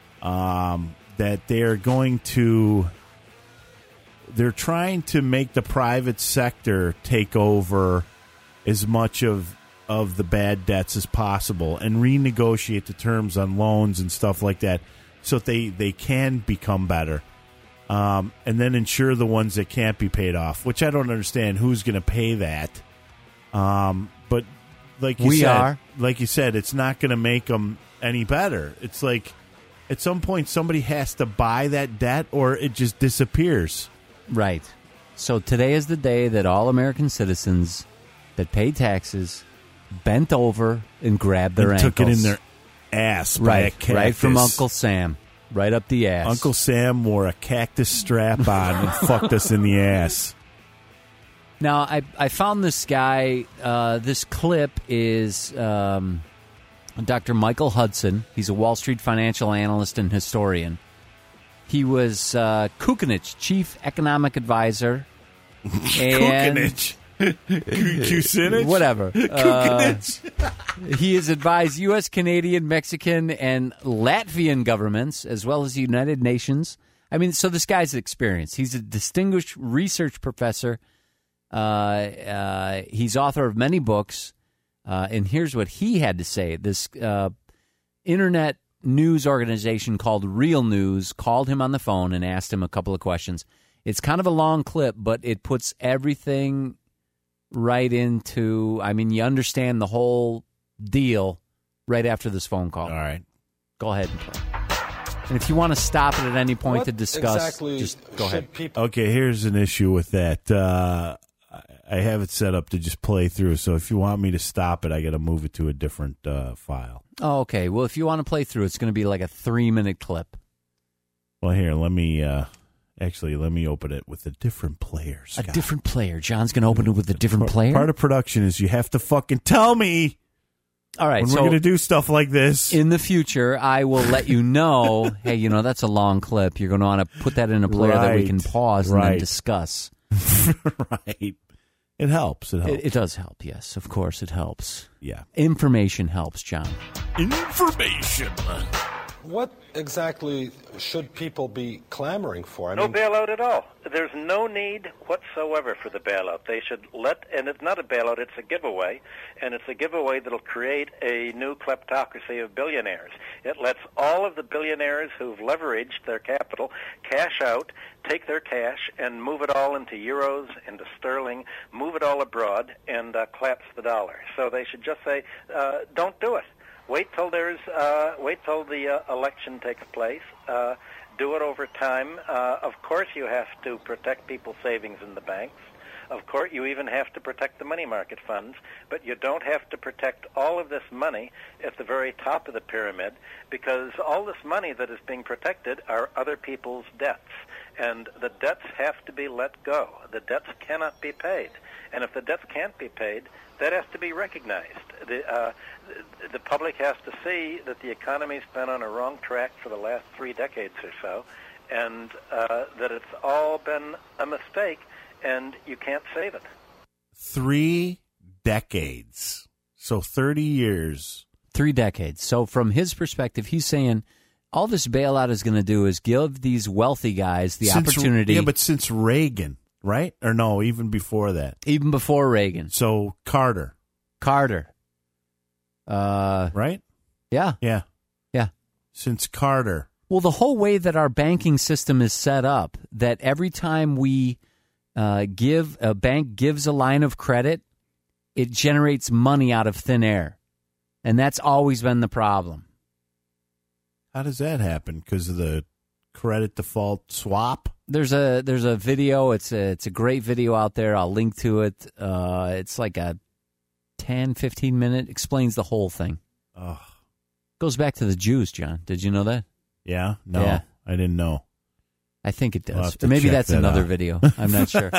um, that they're going to, they're trying to make the private sector take over as much of of the bad debts as possible and renegotiate the terms on loans and stuff like that so that they, they can become better. Um, and then insure the ones that can't be paid off, which I don't understand who's going to pay that. Um, but like you we said, are. like you said, it's not going to make them any better. It's like at some point somebody has to buy that debt or it just disappears. Right. So today is the day that all American citizens that pay taxes bent over and grabbed their and ankles. took it in their ass by right, a cactus. Right from Uncle Sam. Right up the ass. Uncle Sam wore a cactus strap on and fucked us in the ass. Now, I, I found this guy. Uh, this clip is um, Doctor Michael Hudson. He's a Wall Street financial analyst and historian. He was uh, Kucinich, chief economic advisor. Kucinich. Kucinich? Whatever. Kucinich. Uh, he has advised U S, Canadian, Mexican, and Latvian governments, as well as the United Nations. I mean, so this guy's experienced. He's a distinguished research professor. Uh, uh, he's author of many books. Uh, and here's what he had to say. This uh, internet news organization called Real News called him on the phone and asked him a couple of questions. It's kind of a long clip, but it puts everything right into, I mean, you understand the whole deal right after this phone call. All right. Go ahead and play. And if you want to stop it at any point What to discuss, exactly just go ahead. People- Okay, here's an issue with that. Uh, I have it set up to just play through, so if you want me to stop it, I got to move it to a different uh, file. Oh, okay. Well, if you want to play through, it's going to be like a three-minute clip. Well, here, let me... Uh, Actually, let me open it with a different player, Scott. A different player. John's going to open it with a different Part, player? Part of production is you have to fucking tell me All right, when so we're going to do stuff like this. In the future, I will let you know, hey, you know, that's a long clip. You're going to want to put that in a player right. that we can pause and right. then discuss. Right. It helps. It helps. It, it does help, yes. Of course, it helps. Yeah. Information helps, John. Information. What exactly should people be clamoring for? I No mean, bailout at all. There's no need whatsoever for the bailout. They should let, and it's not a bailout, it's a giveaway, and it's a giveaway that'll create a new kleptocracy of billionaires. It lets all of the billionaires who've leveraged their capital cash out, take their cash, and move it all into euros, into sterling, move it all abroad, and uh, collapse the dollar. So they should just say, uh, don't do it. Wait till there's, uh, wait till the uh, election takes place. Uh, do it over time. Uh, of course, you have to protect people's savings in the banks. Of course, you even have to protect the money market funds, but you don't have to protect all of this money at the very top of the pyramid, because all this money that is being protected are other people's debts, and the debts have to be let go. The debts cannot be paid, and if the debts can't be paid, that has to be recognized. The, uh, the public has to see that the economy's been on a wrong track for the last three decades or so, and uh, that it's all been a mistake, and you can't save it. Three decades. So thirty years. Three decades. So from his perspective, he's saying all this bailout is going to do is give these wealthy guys the Since, opportunity. Yeah, but since Reagan, right? Or no, even before that. Even before Reagan. So Carter. Carter. Uh, right? Yeah. Yeah. Yeah. Since Carter. Well, the whole way that our banking system is set up, that every time we uh, give, a bank gives a line of credit, it generates money out of thin air. And that's always been the problem. How does that happen? Because of the credit default swap? There's a there's a video. It's a, it's a great video out there. I'll link to it. Uh, it's like a ten, fifteen minute, explains the whole thing. Oh. Goes back to the Jews, John. Did you know that? Yeah? No, Yeah. I didn't know. I think it We'll does. have to Or maybe check that's that another out. video. I'm not sure.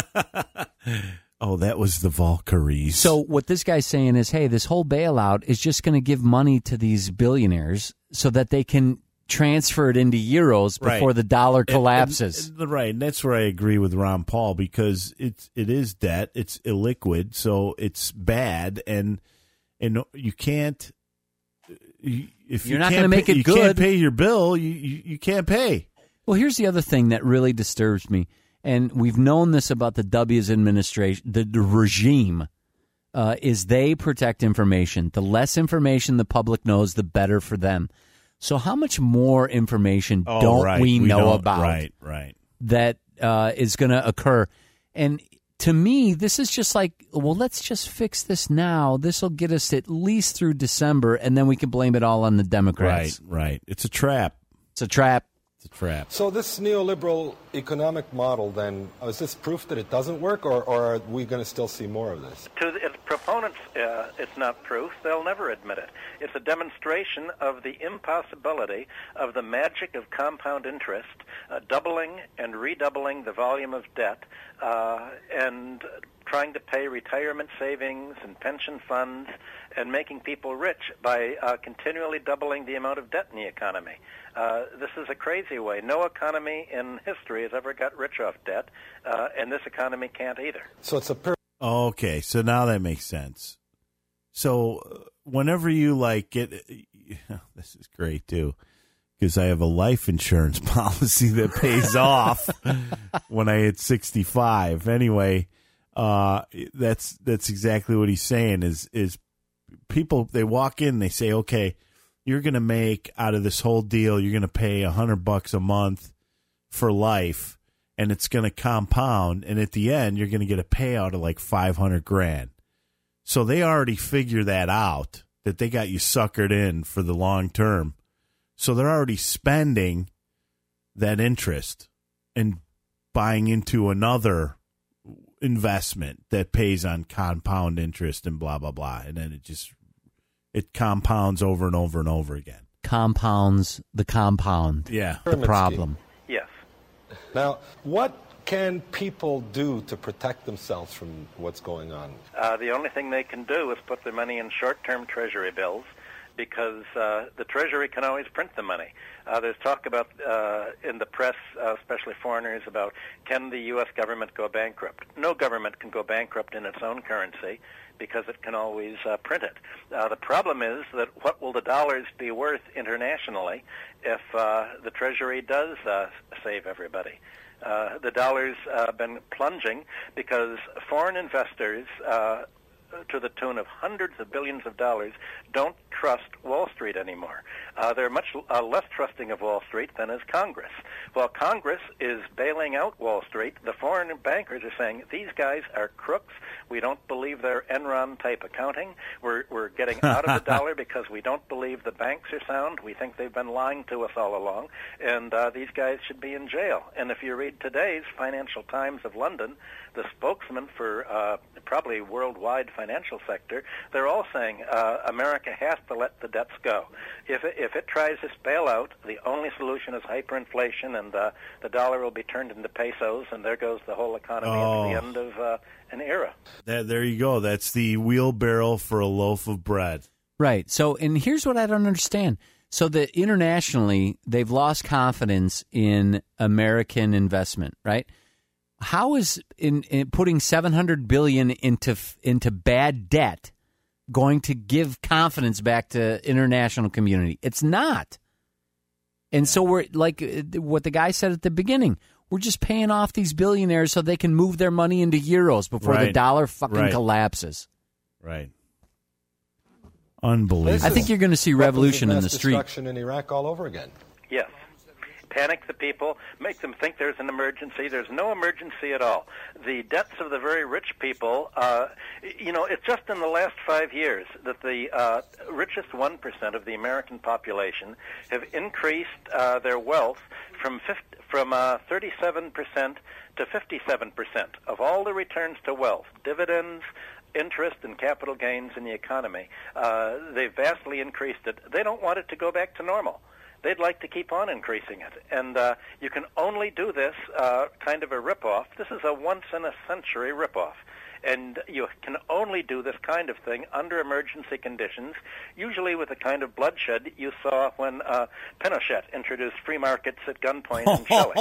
Oh, that was the Valkyries. So what this guy's saying is, hey, this whole bailout is just going to give money to these billionaires so that they can transfer it into euros before Right. the dollar And- collapses. and- and- right, and that's where I agree with Ron Paul because it's it is debt, it's illiquid, so it's bad, and and you can't. You, if You're you not can't gonna make pay- it you good. can't pay your bill. You, you you can't pay. Well, here's the other thing that really disturbs me, and we've known this about the W's administration, the, the regime, uh, is they protect information. The less information the public knows, the better for them. So how much more information Oh, don't right. we, We know don't- about right, right. that uh, is going to occur? And to me, this is just like, well, let's just fix this now. This will get us at least through December, and then we can blame it all on the Democrats. Right, right. It's a trap. It's a trap. It's a trap. So this neoliberal economic model, then, is this proof that it doesn't work, or, or are we going to still see more of this? To the, its proponents, uh, it's not proof. They'll never admit it. It's a demonstration of the impossibility of the magic of compound interest, uh, doubling and redoubling the volume of debt, uh, and trying to pay retirement savings and pension funds and making people rich by uh, continually doubling the amount of debt in the economy. Uh, this is a crazy way. No economy in history has ever got rich off debt, uh, and this economy can't either. So it's a per- Okay, so now that makes sense. So uh, whenever you like get, this is great too, because I have a life insurance policy that pays off when I hit sixty-five. Anyway, uh, that's that's exactly what he's saying. Is is people they walk in, they say, okay, you're going to make out of this whole deal, you're going to pay a hundred bucks a month for life. And it's going to compound, and at the end, you're going to get a payout of like five hundred grand. So they already figure that out, that they got you suckered in for the long term. So they're already spending that interest and buying into another investment that pays on compound interest and blah, blah, blah. And then it just, it compounds over and over and over again. Compounds the compound. Yeah. The problem. Yes. Now, what can people do to protect themselves from what's going on? Uh, the only thing they can do is put their money in short-term Treasury bills because uh, the Treasury can always print the money. Uh, there's talk about uh, in the press, uh, especially foreigners, about can the U S government go bankrupt? No government can go bankrupt in its own currency because it can always uh, print it. Uh, the problem is that what will the dollars be worth internationally if uh, the Treasury does uh, save everybody? Uh, the dollar's uh, been plunging because foreign investors, uh, to the tune of hundreds of billions of dollars, don't trust Wall Street anymore. Uh, they're much uh, less trusting of Wall Street than is Congress. While Congress is bailing out Wall Street, the foreign bankers are saying, these guys are crooks. We don't believe their Enron-type accounting. We're, we're getting out of the dollar because we don't believe the banks are sound. We think they've been lying to us all along, and uh, these guys should be in jail. And if you read today's Financial Times of London, the spokesman for uh, probably worldwide financial sector, they're all saying uh, America has to let the debts go. If it, if it tries this bailout, the only solution is hyperinflation, and uh, the dollar will be turned into pesos, and there goes the whole economy Oh. at the end of uh, an era. That, there you go. That's the wheelbarrow for a loaf of bread. Right. So, and here's what I don't understand. So that internationally, they've lost confidence in American investment, right? How is in, in putting seven hundred billion dollars into into bad debt going to give confidence back to international community? It's not. And so we're like what the guy said at the beginning. We're just paying off these billionaires so they can move their money into euros before Right. the dollar fucking Right. collapses. Right. Unbelievable. I think you're going to see revolution in Weapons the of mass street. destruction in Iraq all over again. Yes. Panic the people, make them think there's an emergency. There's no emergency at all. The debts of the very rich people, uh, you know, it's just in the last five years that the uh, richest one percent of the American population have increased uh, their wealth from fifty, from uh, thirty-seven percent to fifty-seven percent of all the returns to wealth, dividends, interest, and capital gains in the economy. Uh, they've vastly increased it. They don't want it to go back to normal. they'd like to keep on increasing it. And uh, you can only do this uh, kind of a ripoff. This is a once-in-a-century ripoff. And you can only do this kind of thing under emergency conditions, usually with the kind of bloodshed you saw when uh, Pinochet introduced free markets at gunpoint in Chile.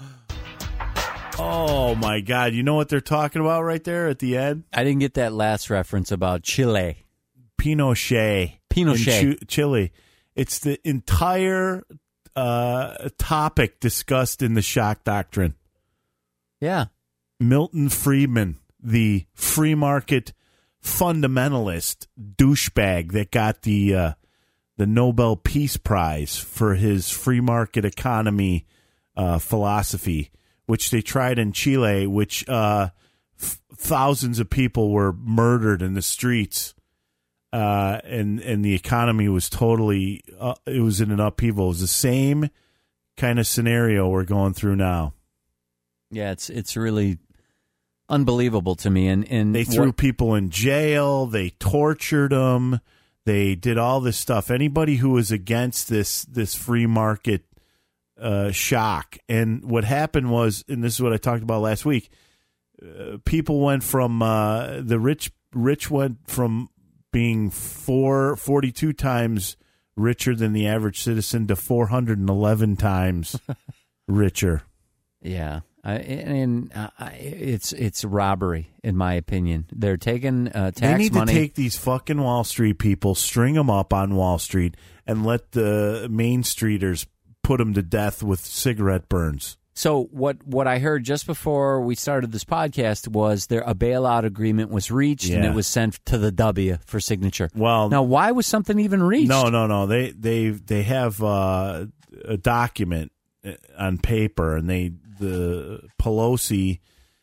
Oh, my God. You know what they're talking about right there at the end? I didn't get that last reference about Chile. Pinochet. Pinochet. In Ch- Chile. It's the entire uh, topic discussed in the shock doctrine. Yeah. Milton Friedman, the free market fundamentalist douchebag that got the uh, the Nobel Peace Prize for his free market economy uh, philosophy, which they tried in Chile, which uh, f- thousands of people were murdered in the streets. Uh, and and the economy was totally, uh, it was in an upheaval. It was the same kind of scenario we're going through now. Yeah, it's it's really unbelievable to me. And, and they threw what, people in jail. They tortured them. They did all this stuff. Anybody who was against this this free market uh, shock. And what happened was, and this is what I talked about last week, uh, people went from, uh, the rich rich went from being four, forty-two times richer than the average citizen to four hundred eleven times richer. Yeah. I, and uh, it's it's robbery, in my opinion. They're taking uh, tax money. They need money. to take these fucking Wall Street people, string them up on Wall Street, and let the Main Streeters put them to death with cigarette burns. So what what I heard just before we started this podcast was there a bailout agreement was reached, yeah. and it was sent to the W for signature. Well, now why was something even reached? No, no, no. They they they have uh, a document on paper, and they the Pelosi.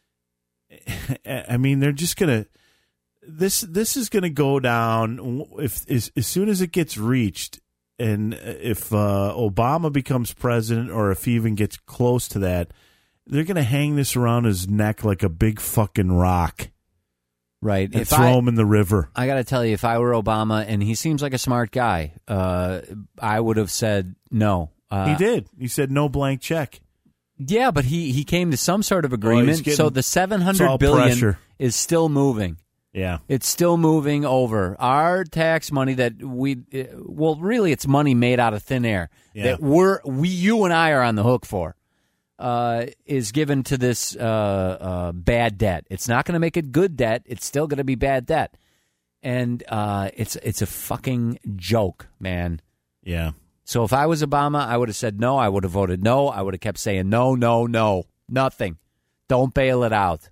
I mean, they're just gonna this this is gonna go down if as, as soon as it gets reached. And if uh, Obama becomes president, or if he even gets close to that, they're going to hang this around his neck like a big fucking rock. Right. And if throw I, him in the river. I got to tell you, if I were Obama, and he seems like a smart guy, uh, I would have said no. Uh, he did. He said no blank check. Yeah, but he, he came to some sort of agreement. Well, getting, so the seven hundred billion pressure. is still moving. Yeah. It's still moving over. Our tax money that we, well, really it's money made out of thin air yeah. that we're, we, you and I are on the hook for, uh, is given to this uh, uh, bad debt. It's not going to make it good debt. It's still going to be bad debt. And uh, it's it's a fucking joke, man. Yeah. So if I was Obama, I would have said no. I would have voted no. I would have kept saying no, no, no, nothing. Don't bail it out.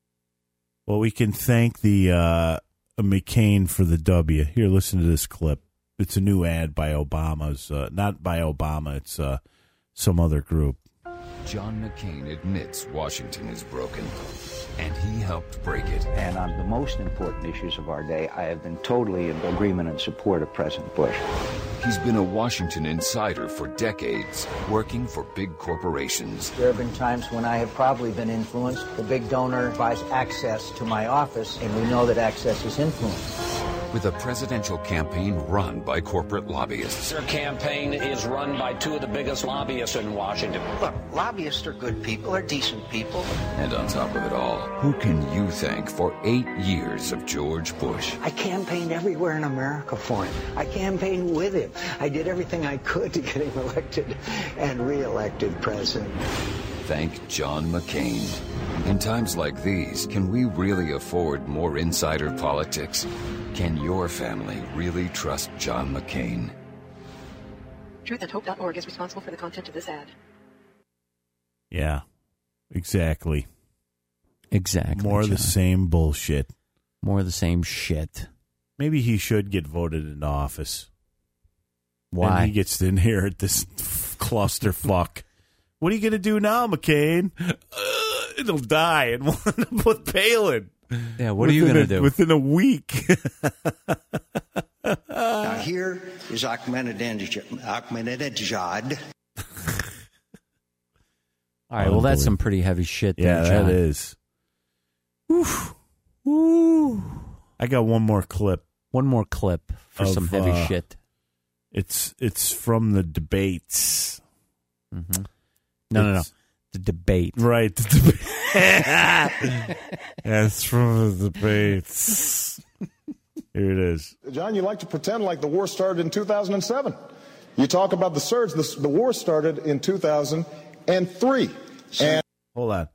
Well, we can thank the uh, McCain for the W. Here, listen to this clip. It's a new ad by Obama's, uh, not by Obama. It's uh, some other group. John McCain admits Washington is broken, and he helped break it. And on the most important issues of our day, I have been totally in agreement and support of President Bush. He's been a Washington insider for decades, working for big corporations. There have been times when I have probably been influenced. The big donor buys access to my office, and we know that access is influence. With a presidential campaign run by corporate lobbyists. Their campaign is run by two of the biggest lobbyists in Washington. Look, lobbyists are good people, are decent people. And on top of it all, who can you thank for eight years of George Bush? I campaigned everywhere in America for him. I campaigned with him. I did everything I could to get him elected and re-elected president. Thank John McCain. In times like these, can we really afford more insider politics? Can your family really trust John McCain? truth and hope dot org is responsible for the content of this ad. Yeah, exactly. Exactly. More of the John. same bullshit. More of the same shit. Maybe he should get voted into office. Why? And he gets to inherit this clusterfuck. What are you going to do now, McCain? Uh, it'll die and wind up with Palin. Yeah, what are you going to do? Within a week. Now here is Ahmadinejad. Ahmadinejad. All right, well, that's some pretty heavy shit there, Yeah, John. that is. Oof. Ooh. I got one more clip. One more clip for of, some heavy uh, shit. It's it's from the debates. Mm-hmm. No, no, no. The debate. Right. The debate. That's from the debates. Here it is. John, you like to pretend like the war started in two thousand seven. You talk about the surge. The, the war started in two thousand three. And Hold on.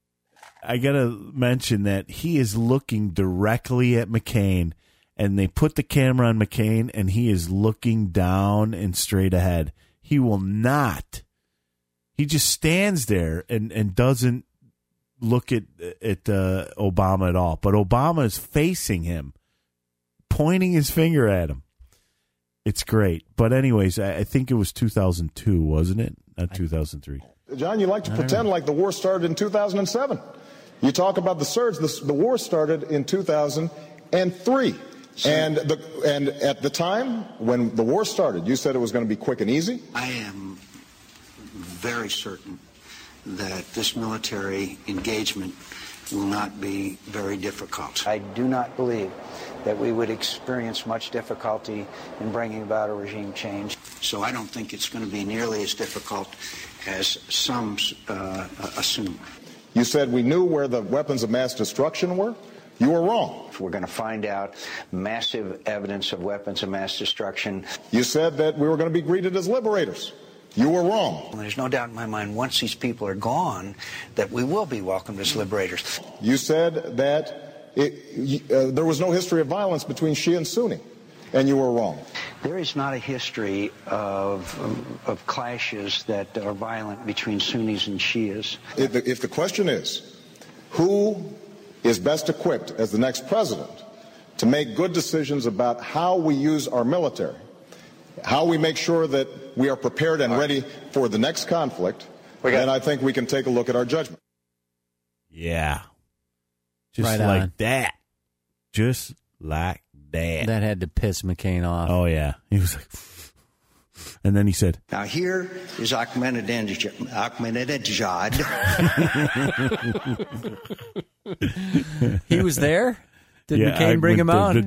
I got to mention that he is looking directly at McCain, and they put the camera on McCain, and he is looking down and straight ahead. He will not. He just stands there and, and doesn't look at, at uh, Obama at all. But Obama is facing him, pointing his finger at him. It's great. But anyways, I, I think it was two thousand two, wasn't it? Not two thousand three. John, you like to pretend like the war started in two thousand seven. You talk about the surge. The, the war started in two thousand three. And, the, and at the time when the war started, you said it was going to be quick and easy? I am very certain that this military engagement will not be very difficult. I do not believe that we would experience much difficulty in bringing about a regime change. So I don't think it's going to be nearly as difficult as some uh, assume. You said we knew where the weapons of mass destruction were? You were wrong. We're going to find out massive evidence of weapons of mass destruction. You said that we were going to be greeted as liberators. You were wrong. Well, there's no doubt in my mind, once these people are gone, that we will be welcomed as liberators. You said that it, uh, there was no history of violence between Shia and Sunni, and you were wrong. There is not a history of, of, of clashes that are violent between Sunnis and Shias. If the, if the question is, who is best equipped as the next president to make good decisions about how we use our military, how we make sure that we are prepared and ready for the next conflict, then I think we can take a look at our judgment. Yeah. Just Right like on. that. Just like that. That had to piss McCain off. Oh, yeah. He was like, and then he said, Now here is Ahmadinejad. Ahmadinejad. He was there? Did yeah, McCain bring him out?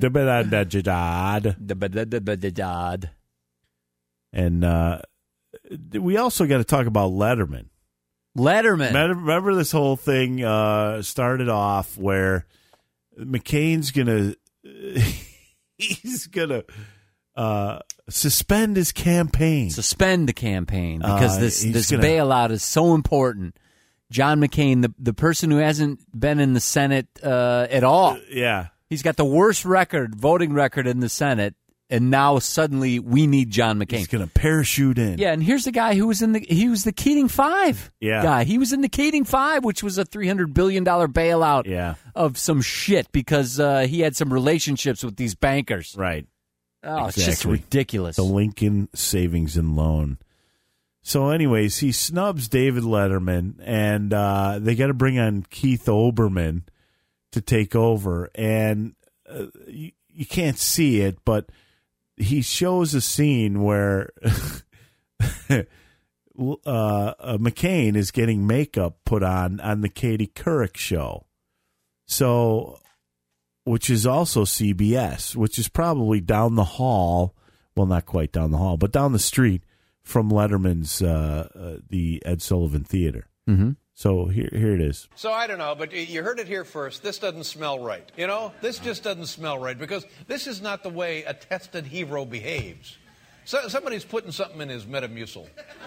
Ahmadinejad. And uh, we also got to talk about Letterman. Letterman. Remember this whole thing uh, started off where McCain's going to, he's going to uh, suspend his campaign. Suspend the campaign because Uh, this, he's this gonna- bailout is so important. John McCain, the, the person who hasn't been in the Senate uh, at all. Yeah. He's got the worst record, voting record in the Senate, and now suddenly we need John McCain. He's going to parachute in. Yeah, and here's the guy who was in the he was the Keating Five Yeah. guy. He was in the Keating Five, which was a three hundred billion dollar bailout Yeah. of some shit because uh, he had some relationships with these bankers. Right. Oh, it's just Exactly. ridiculous. The Lincoln Savings and Loan. So, anyways, he snubs David Letterman, and uh, they got to bring on Keith Olbermann to take over. And uh, you, you can't see it, but he shows a scene where uh, uh, McCain is getting makeup put on on the Katie Couric show. So, which is also C B S, which is probably down the hall. Well, not quite down the hall, but down the street from Letterman's, uh, uh, the Ed Sullivan Theater. Mm-hmm. So here, here it is. So I don't know, but you heard it here first. This doesn't smell right. You know, this just doesn't smell right because this is not the way a tested hero behaves. So, somebody's putting something in his Metamucil.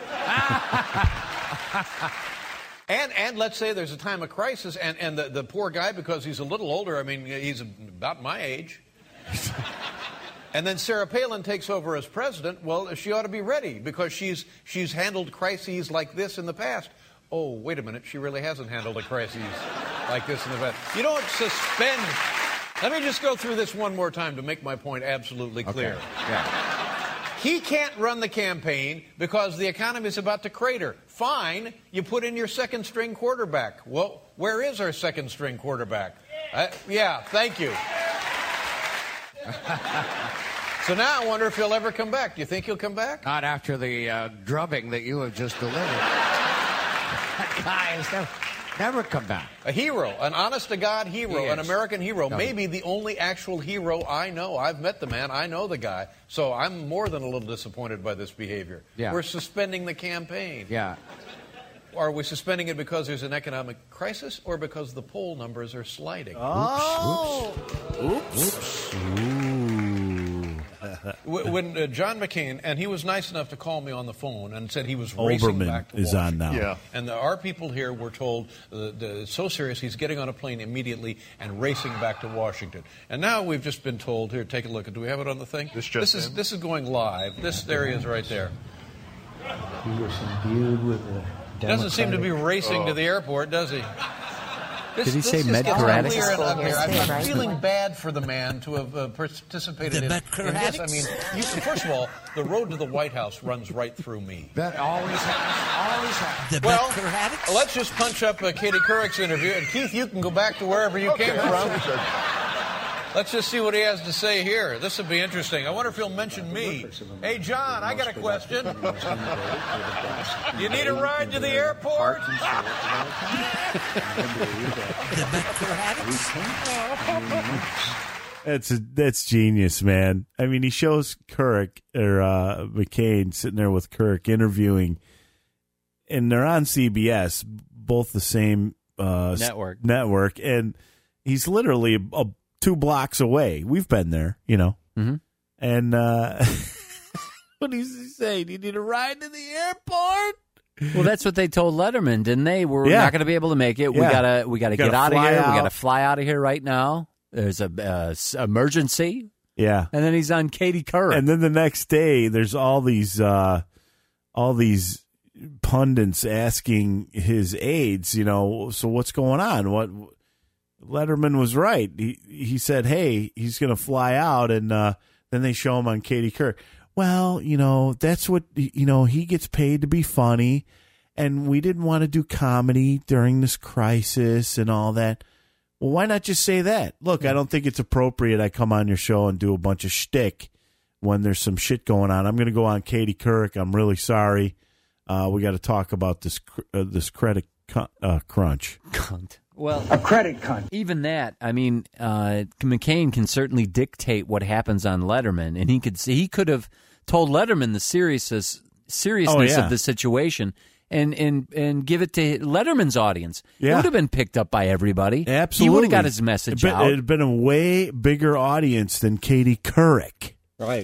and and let's say there's a time of crisis, and, and the, the poor guy, because he's a little older, I mean, he's about my age. And then Sarah Palin takes over as president. Well, she ought to be ready because she's she's handled crises like this in the past. Oh, wait a minute. She really hasn't handled a crisis like this in the past. You don't suspend. Let me just go through this one more time to make my point absolutely clear. Okay. Yeah. He can't run the campaign because the economy is about to crater. Fine, you put in your second string quarterback. Well, where is our second string quarterback? Uh, yeah, thank you. So now I wonder if he'll ever come back. Do you think he'll come back? Not after the uh, drubbing that you have just delivered. That guy is never, Never come back. A hero, an honest-to-God hero, He an is. American hero, No. maybe the only actual hero I know. I've met the man. I know the guy. So I'm more than a little disappointed by this behavior. Yeah. We're suspending the campaign. Yeah. Are we suspending it because there's an economic crisis or because the poll numbers are sliding? Oh. Oops. Wh- When uh, John McCain, and he was nice enough to call me on the phone and said he was racing Olbermann back to is on Washington. now. Yeah. And the, our people here were told uh, the, it's so serious he's getting on a plane immediately and racing back to Washington. And now we've just been told, here, take a look. Do we have it on the thing? This, just is in? this is going live. This there he is right there. He was imbued with the He doesn't seem to be racing Oh. to the airport, does he? This, Did he this say just Med gets Karate? uglier and uglier. I'm, I'm Right. feeling bad for the man to have uh, participated The in, Med in this. I Karatics? mean, you, first of all, the road to the White House runs right through me. That always happens. Always happens. Well, let's just punch up uh, Katie Couric's interview, and Keith, you can go back to wherever you came from. Let's just see what he has to say here. This will be interesting. I wonder if he'll mention me. Hey, John, I got a question. You need a ride to the airport? That's a, that's genius, man. I mean, he shows Couric or uh, McCain sitting there with Couric interviewing, and they're on C B S, both the same uh, Network. Network, and he's literally a, a, two blocks away. We've been there, you know. Mm-hmm. And uh, what does he say? Do you need a ride to the airport? Well, that's what they told Letterman, didn't they? We're Yeah. not going to be able to make it. We Yeah. gotta, we gotta Gotta get out of fly here. out. We gotta fly out of here right now. There's a uh, s- emergency, Yeah. and then he's on Katie Couric. And then the next day, there's all these, uh, all these pundits asking his aides, you know, so what's going on? What Letterman was right. He he said, hey, he's going to fly out, and uh, then they show him on Katie Couric. Well, you know, that's what you know. He gets paid to be funny, and we didn't want to do comedy during this crisis and all that. Well, why not just say that? Look, I don't think it's appropriate I come on your show and do a bunch of shtick when there's some shit going on. I'm going to go on Katie Couric. I'm really sorry. Uh, we got to talk about this cr- uh, this credit cu- uh, crunch. Cunt. Well, A credit cunt. even that, I mean, uh, McCain can certainly dictate what happens on Letterman, and he could he could have told Letterman the seriousness seriousness Oh, yeah. of the situation. And, and and give it to Letterman's audience. Yeah. It would have been picked up by everybody. Absolutely. He would have got his message It'd been, out. it'd been a way bigger audience than Katie Couric. Right.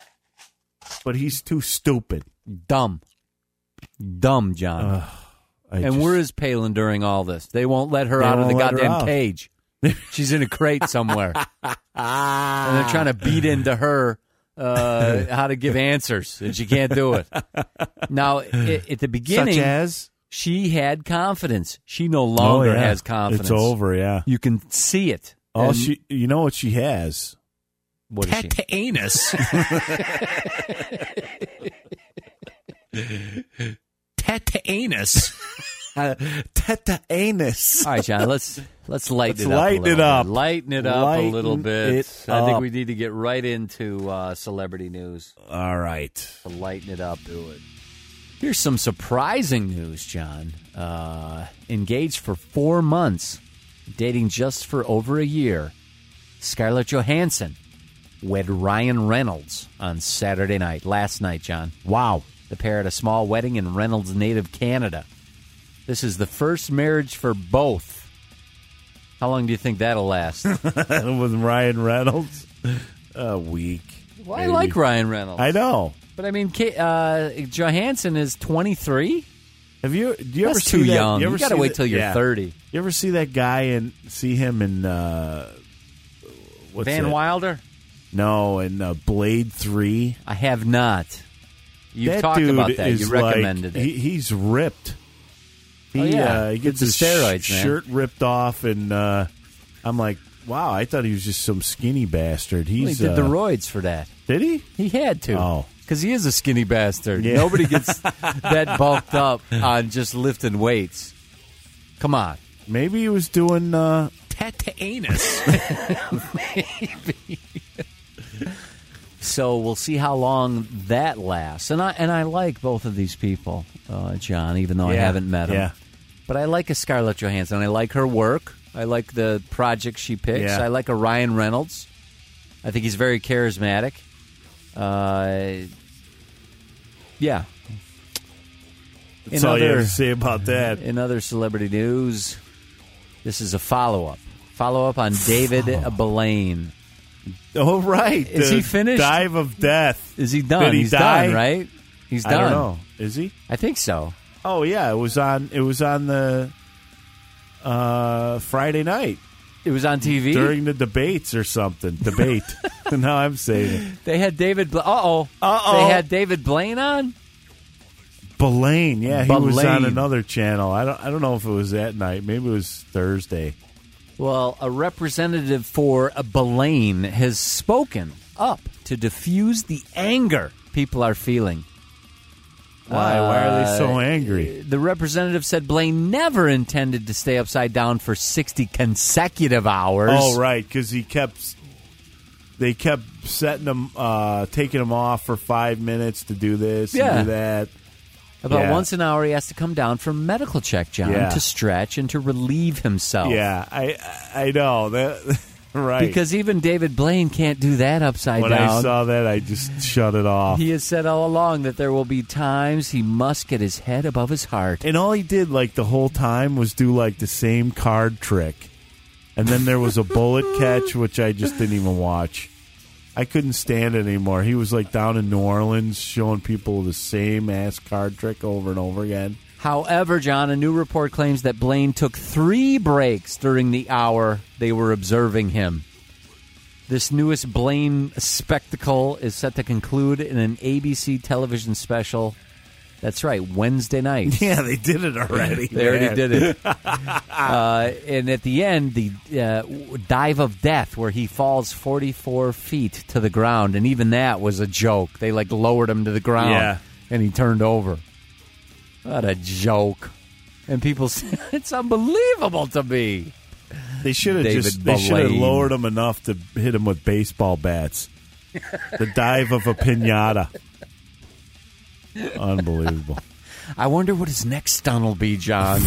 But he's too stupid. Dumb. Dumb, John. Ugh, I and just- where is Palin during all this? They won't let her They out of the won't let her goddamn out. cage. She's in a crate somewhere. And they're trying to beat into her uh, how to give answers, and she can't do it. Now, i- at the beginning, Such as? she had confidence. She no longer Oh, yeah. has confidence. It's over, yeah. You can see it. Oh, And- she. You know what she has? What is she? Tetanus. Tetanus. Tetanus. All right, John. Let's let's lighten Let's it up. lighten a little it up. bit. Lighten it up Lighten a little bit. it I think up. we need to get right into uh, celebrity news. All right. To lighten it up. Do it. Here's some surprising news, John. Uh, engaged for four months, dating just for over a year. Scarlett Johansson wed Ryan Reynolds on Saturday night. Last night, John. Wow. The pair had a small wedding in Reynolds' native Canada. This is the first marriage for both. How long do you think that'll last? With Ryan Reynolds? A week. Well, I maybe. like Ryan Reynolds. I know. But I mean, Ka- uh, Johansson is twenty-three. Have you? Do you ever That's see too that? young. You, ever You gotta see wait that- till you're yeah. thirty. You ever see that guy and see him in uh, what's Van that? Wilder? No, in uh, Blade Three. I have not. You've that talked dude about that. is You recommended like, it. He, he's ripped. He, Oh, yeah. uh, he gets It's the his steroids, sh- man. shirt ripped off, and uh, I'm like, wow, I thought he was just some skinny bastard. He's Well, he did uh, the roids for that. Did he? He had to. Oh. Because he is a skinny bastard. Yeah. Nobody gets that bulked up on just lifting weights. Come on. Maybe he was doing uh, Tetanus. Maybe. So we'll see how long that lasts. And I and I like both of these people, uh, John, even though I Yeah, haven't met them. yeah. But I like a Scarlett Johansson. I like her work. I like the project she picks. Yeah. I like a Ryan Reynolds. I think he's very charismatic. Uh, yeah. That's In all you other- have to say about that. In other celebrity news, this is a follow-up. Follow-up on David Blaine. Oh, right. Is The he finished? Dive of death. Is he done? Did he He's die? done, right? He's done. I don't know. Is he? I think so. Oh yeah, it was on. It was on the uh, Friday night. It was on T V during the debates or something. Debate. Now I'm saying it. They had David. Bla- Uh-oh. Uh-oh. They had David Blaine on? Blaine, yeah, he was on Blaine. another channel. I don't. I don't know if it was that night. Maybe it was Thursday. Well, a representative for Blaine has spoken up to diffuse the anger people are feeling. Why? Why are they so Uh, angry? The representative said Blaine never intended to stay upside down for sixty consecutive hours. Oh, right, because he kept. They kept setting him, uh, taking him off for five minutes to do this Yeah. and do that. About Yeah. once an hour, he has to come down for a medical check, John, Yeah. to stretch and to relieve himself. Yeah, I I know that. Right, Because even David Blaine can't do that upside when down. I saw that, I just shut it off. He has said all along that there will be times he must get his head above his heart. And all he did, like, the whole time was do, like, the same card trick. And then there was a bullet catch, which I just didn't even watch. I couldn't stand it anymore. He was, like, down in New Orleans showing people the same ass card trick over and over again. However, John, a new report claims that Blaine took three breaks during the hour they were observing him. This newest Blaine spectacle is set to conclude in an A B C television special. That's right, Wednesday night. Yeah, they did it already. They already man. did it. uh, and at the end, the uh, dive of death, where he falls forty-four feet to the ground, and even that was a joke. They like lowered him to the ground, Yeah. and he turned over. What a joke! And people say it's unbelievable to me. They should have David just they should have Blaine. lowered him enough to hit him with baseball bats. The dive of a piñata. Unbelievable. I wonder what his next stunt will be, John.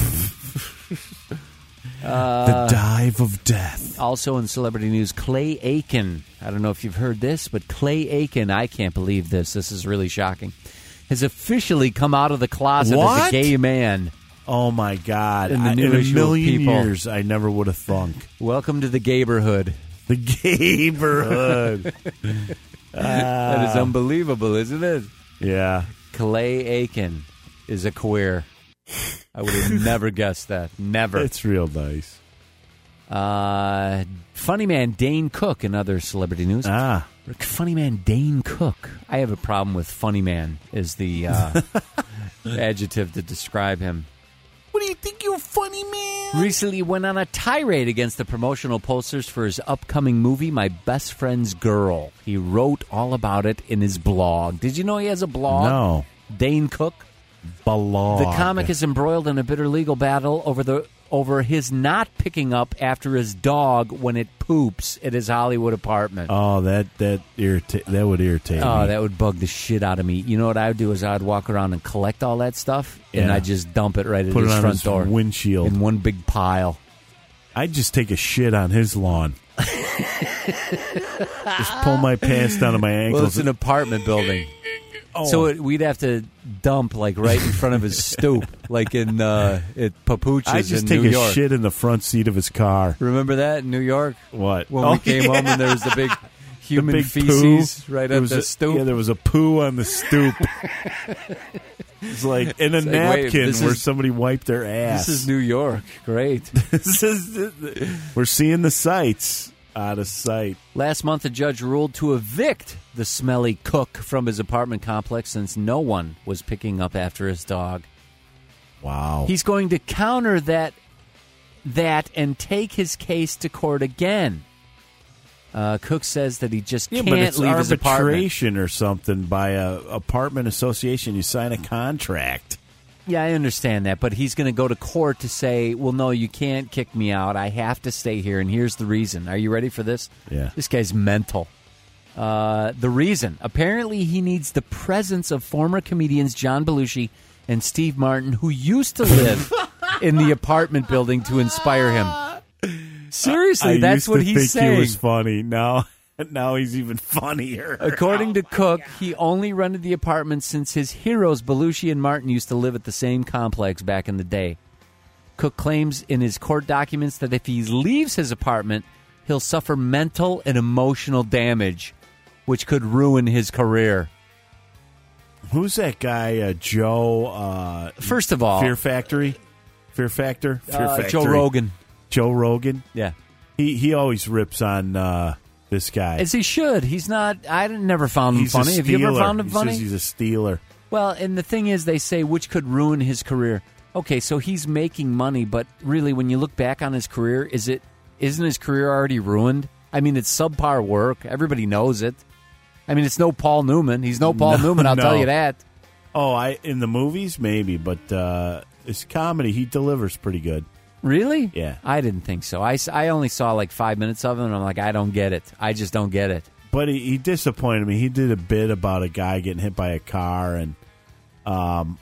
Uh, The dive of death. Also in celebrity news, Clay Aiken. I don't know if you've heard this, but Clay Aiken, I can't believe this. This is really shocking. Has officially come out of the closet What? as a gay man. Oh my God! In the I- new in a issue of million People. years, I never would have thunk. Welcome to the gayborhood. The gayborhood. That is Ah. unbelievable, isn't it? Yeah. Clay Aiken is a queer. I would have never guessed that. Never. It's real nice. Uh, funny man Dane Cook in other celebrity news. Ah. Funny man Dane Cook. I have a problem with funny man is the uh, adjective to describe him. What do you think, you're funny, man? Recently went on a tirade against the promotional posters for his upcoming movie, My Best Friend's Girl. He wrote all about it in his blog. Did you know he has a blog? No. Dane Cook. Blog. The comic is embroiled in a bitter legal battle over the over his not picking up after his dog when it poops at his Hollywood apartment. Oh, that that irrita- that would irritate Oh, me. that would bug the shit out of me. You know what I would do is I'd walk around and collect all that stuff, and Yeah. I'd just dump it right at Put it his on front his door windshield. in one big pile. I'd just take a shit on his lawn. Just pull my pants down to my ankles. Well, it's an apartment building. Oh. So it, we'd have to dump like right in front of his stoop, like in uh, at Papuchas I just in take New a York. shit in the front seat of his car. Remember that in New York? What? When Oh, we came yeah. home and there was the big human The big feces poo. right There at was the a- stoop. Yeah, there was a poo on the stoop. It's like in a It's like, wait, napkin this where is- somebody wiped their ass. This is New York. Great. This is- we're seeing the sights out of sight. Last month, a judge ruled to evict the smelly cook from his apartment complex since no one was picking up after his dog. Wow. He's going to counter that that and take his case to court again. Uh, Cook says that he just Yeah, can't but it's leave his apartment. arbitration or something by a apartment association. You sign a contract. Yeah, I understand that, but he's going to go to court to say, well, no, you can't kick me out. I have to stay here, and here's the reason. Are you ready for this? Yeah. This guy's mental. Uh, the reason. Apparently, he needs the presence of former comedians John Belushi and Steve Martin, who used to live in the apartment building to inspire him. Seriously, I that's used what to he's think saying. He was funny. Now, now he's even funnier. According to Cook, he only rented the apartment since his heroes Belushi and Martin used to live at the same complex back in the day. Cook claims in his court documents that if he leaves his apartment, he'll suffer mental and emotional damage, which could ruin his career. Who's that guy, uh, Joe? Uh, First of all, Fear Factory? Fear Factor? Fear Uh, Factory. Joe Rogan. Joe Rogan? Yeah. He he always rips on uh, this guy. As he should. He's not, I never found him He's funny. a Have you ever stealer. found him He funny? says he's a stealer. Well, and the thing is, they say which could ruin his career. Okay, so he's making money, but really, when you look back on his career, is it isn't his career already ruined? I mean, it's subpar work. Everybody knows it. I mean, it's no Paul Newman. He's no Paul No, Newman, I'll no. tell you that. Oh, I in the movies maybe, but uh, his comedy he delivers pretty good. Really? Yeah. I didn't think so. I, s- I only saw like five minutes of it, and I'm like, I don't get it. I just don't get it. But he, he disappointed me. He did a bit about a guy getting hit by a car, and um,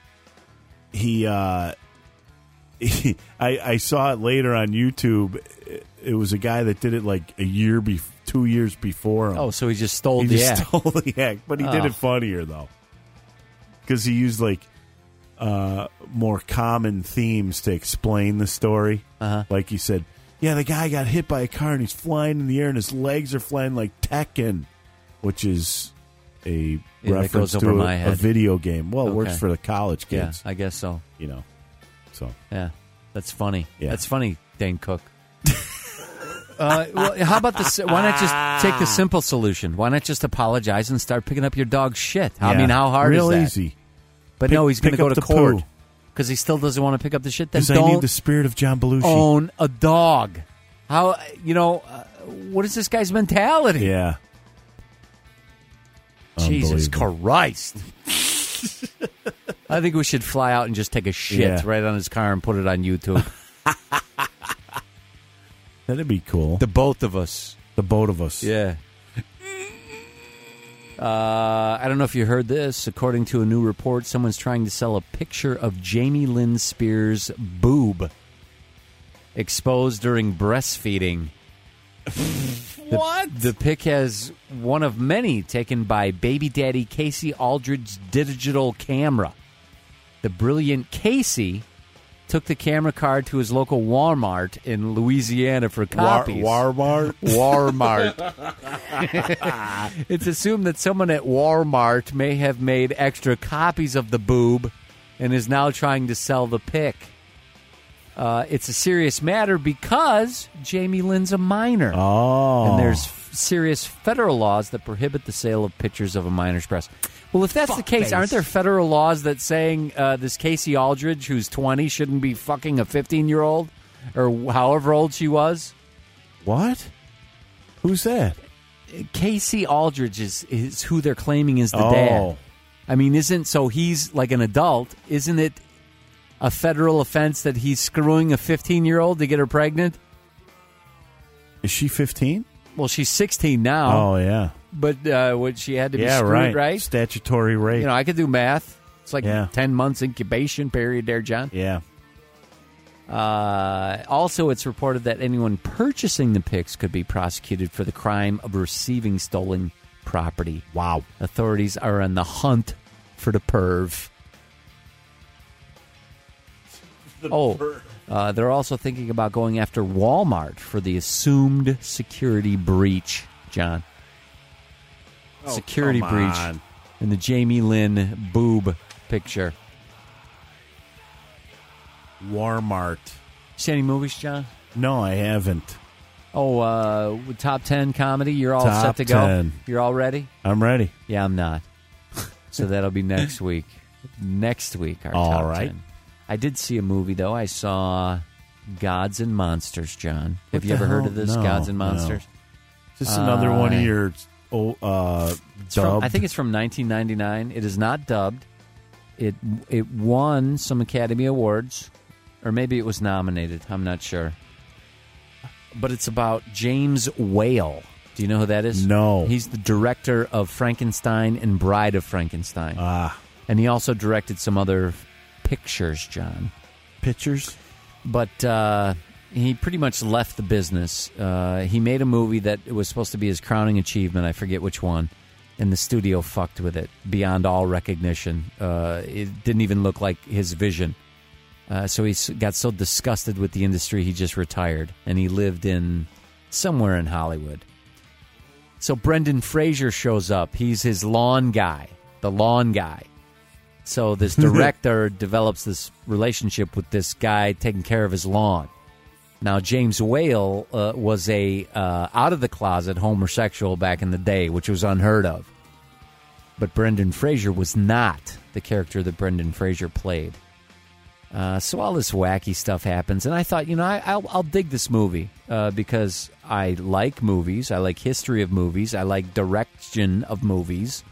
he, uh, he I, I saw it later on YouTube. It, it was a guy that did it like a year, be- two years before him. Oh, so he just stole he the just act. stole the act, but he did Oh. it funnier though, because he used like uh, more common themes to explain the story. Uh-huh. Like he said, yeah, the guy got hit by a car and he's flying in the air and his legs are flying like Tekken, which is a Yeah, that reference goes to over a, my a head. video game. Well, it Okay. works for the college Yeah, kids. I guess so. You know, so Yeah, that's funny. Yeah. That's funny, Dane Cook. uh, well, how about this? Why not just take the simple solution? Why not just apologize and start picking up your dog's shit? I Yeah. mean, how hard Real is that? easy. But Pick- no, he's going to pick go up to the court poo. because he still doesn't want to pick up the shit. Then Because I don't need the spirit of John Belushi. own a dog. How you know? Uh, what is this guy's mentality? Yeah. Jesus Unbelievable. Christ! I think we should fly out and just take a shit Yeah. right on his car and put it on YouTube. That'd be cool. The both of us. The both of us. Yeah. Uh, I don't know if you heard this. According to a new report, someone's trying to sell a picture of Jamie Lynn Spears' boob exposed during breastfeeding. What? The, the pic has one of many taken by baby daddy Casey Aldridge's digital camera. The brilliant Casey took the camera card to his local Walmart in Louisiana for copies. War- Walmart? Walmart. It's assumed that someone at Walmart may have made extra copies of the boob and is now trying to sell the pic. Uh, it's a serious matter because Jamie Lynn's a minor. Oh. And there's f- serious federal laws that prohibit the sale of pictures of a minor's breast. Well, if that's the case, face. aren't there federal laws that saying uh, this Casey Aldridge, who's twenty, shouldn't be fucking a fifteen-year-old or however old she was? What? Who's that? Casey Aldridge is, is who they're claiming is the Oh. dad. I mean, isn't so he's like an adult. Isn't it a federal offense that he's screwing a fifteen-year-old to get her pregnant? Is she fifteen? Well, she's sixteen now. Oh, yeah. But uh, what she had to be Yeah, screwed, right. right? Statutory rape. You know, I could do math. It's like Yeah. ten months incubation period there, John. Yeah. Uh, also, it's reported that anyone purchasing the pics could be prosecuted for the crime of receiving stolen property. Wow. Authorities are on the hunt for the perv. oh, uh, they're also thinking about going after Walmart for the assumed security breach, John. Oh, security come breach on. in the Jamie Lynn boob picture. Walmart. See any movies, John? No, I haven't. Oh, uh, top ten comedy. You're all Top set to go. ten. You're all ready. I'm ready. Yeah, I'm not. So that'll be next week. Next week, our All top right. ten. I did see a movie though. I saw Gods and Monsters. John, have What you the ever heard hell? of this? No, Gods and no. Monsters. Is this another one Uh, of your oh, uh, It's from- dubbed? I think it's from nineteen ninety-nine. It is not dubbed. It it won some Academy Awards, or maybe it was nominated. I'm not sure. But it's about James Whale. Do you know who that is? No. He's the director of Frankenstein and Bride of Frankenstein. Ah. And he also directed some other pictures, John. pictures. But uh, he pretty much left the business. Uh, he made a movie that was supposed to be his crowning achievement. I forget which one. And the studio fucked with it beyond all recognition. Uh, it didn't even look like his vision. Uh, so he got so disgusted with the industry, he just retired. And he lived in somewhere in Hollywood. So Brendan Fraser shows up. He's his lawn guy, the lawn guy. So this director develops this relationship with this guy taking care of his lawn. Now, James Whale uh, was a uh, out-of-the-closet homosexual back in the day, which was unheard of. But Brendan Fraser was not the character that Brendan Fraser played. Uh, so all this wacky stuff happens, and I thought, you know, I, I'll, I'll dig this movie uh, because I like movies, I like history of movies, I like direction of movies,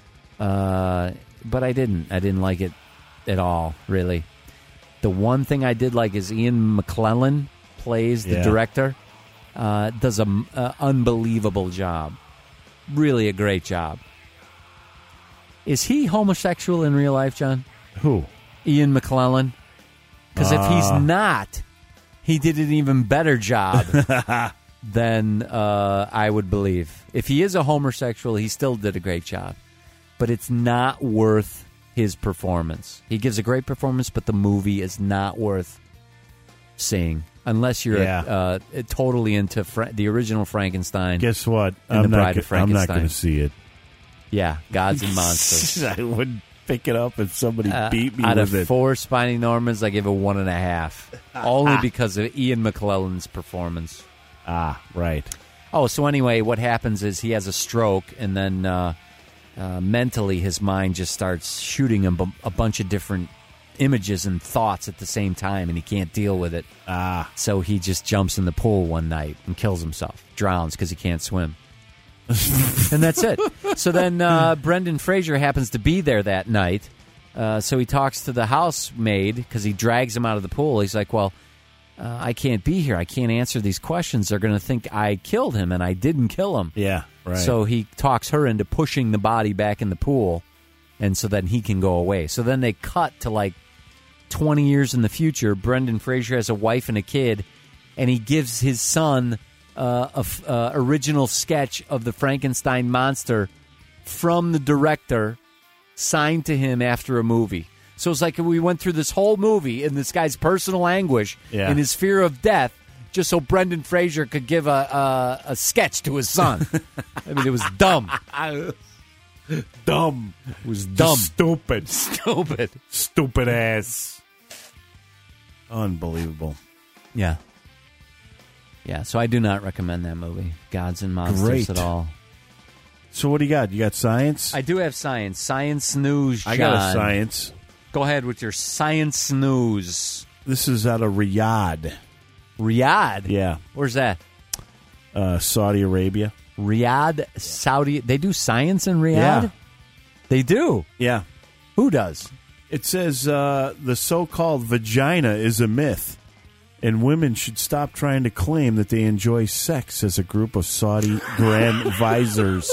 uh, but I didn't. I didn't like it at all, really. The one thing I did like is Ian McKellen plays the Yeah. director, uh, does an unbelievable job, really a great job. Is he homosexual in real life, John? Who? Ian McKellen? Because if Uh. he's not, he did an even better job than uh, I would believe. If he is a homosexual, he still did a great job. But it's not worth his performance. He gives a great performance, but the movie is not worth seeing. Unless you're Yeah. uh, totally into Fra- the original Frankenstein. Guess what? And I'm the not. Bride go- of Frankenstein. I'm not going to see it. Yeah, Gods and Monsters. I wouldn't pick it up if somebody Uh, beat me out with of it. four Spiny Normans, I give it one and a half. Only because of Ian McKellen's performance. Ah, right. Oh, so anyway, what happens is he has a stroke, and then uh, uh, mentally his mind just starts shooting him bu- a bunch of different images and thoughts at the same time, and he can't deal with it. Ah. So he just jumps in the pool one night and kills himself, drowns because he can't swim. And that's it. So then uh, Brendan Fraser happens to be there that night. Uh, so he talks to the housemaid because he drags him out of the pool. He's like, well, uh, I can't be here. I can't answer these questions. They're going to think I killed him, and I didn't kill him. Yeah, right. So he talks her into pushing the body back in the pool, and so then he can go away. So then they cut to like twenty years in the future. Brendan Fraser has a wife and a kid, and he gives his son uh, a f- uh, original sketch of the Frankenstein monster from the director, signed to him after a movie. So it's like we went through this whole movie in this guy's personal anguish Yeah. and his fear of death, just so Brendan Fraser could give a a, a sketch to his son. I mean, it was dumb. Dumb. It was dumb. Just stupid. Stupid. Stupid ass. Unbelievable. Yeah. Yeah, so I do not recommend that movie, Gods and Monsters, Great. at all. So what do you got? You got science? I do have science. Science news, John. I got a science. Go ahead with your science news. This is out of Riyadh. Riyadh? Yeah. Where's that? Uh, Saudi Arabia. Riyadh, Saudi. They do science in Riyadh? Yeah. They do? Yeah. Who does? It says uh, the so-called vagina is a myth, and women should stop trying to claim that they enjoy sex as a group of Saudi grand visors.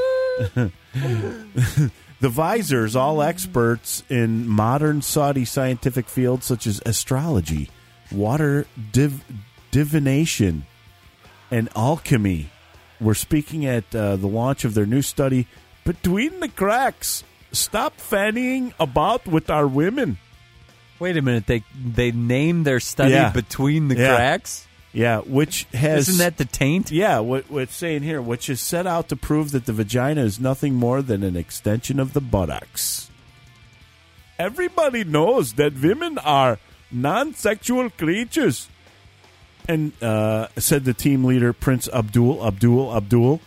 The visors, all experts in modern Saudi scientific fields such as astrology, water div- divination, and alchemy, were speaking at uh, the launch of their new study, Between the Cracks. Stop fannying about with our women. Wait a minute. They they named their study Yeah. Between the Yeah. Cracks? Yeah, which has... Isn't that the taint? Yeah, what, what it's saying here, which is set out to prove that the vagina is nothing more than an extension of the buttocks. Everybody knows that women are non-sexual creatures. And uh, said the team leader, Prince Abdul, Abdul, Abdul.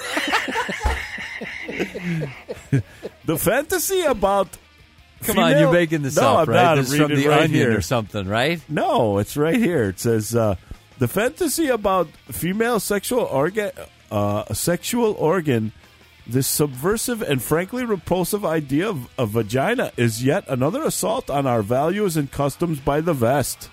The fantasy about... Come on, female- you're making this no, up, I'm right? Not. This I'm is from reading The right Onion here. or something, right? No, it's right here. It says uh, the fantasy about female sexual organ, uh, a sexual organ, this subversive and frankly repulsive idea of a vagina is yet another assault on our values and customs by the West.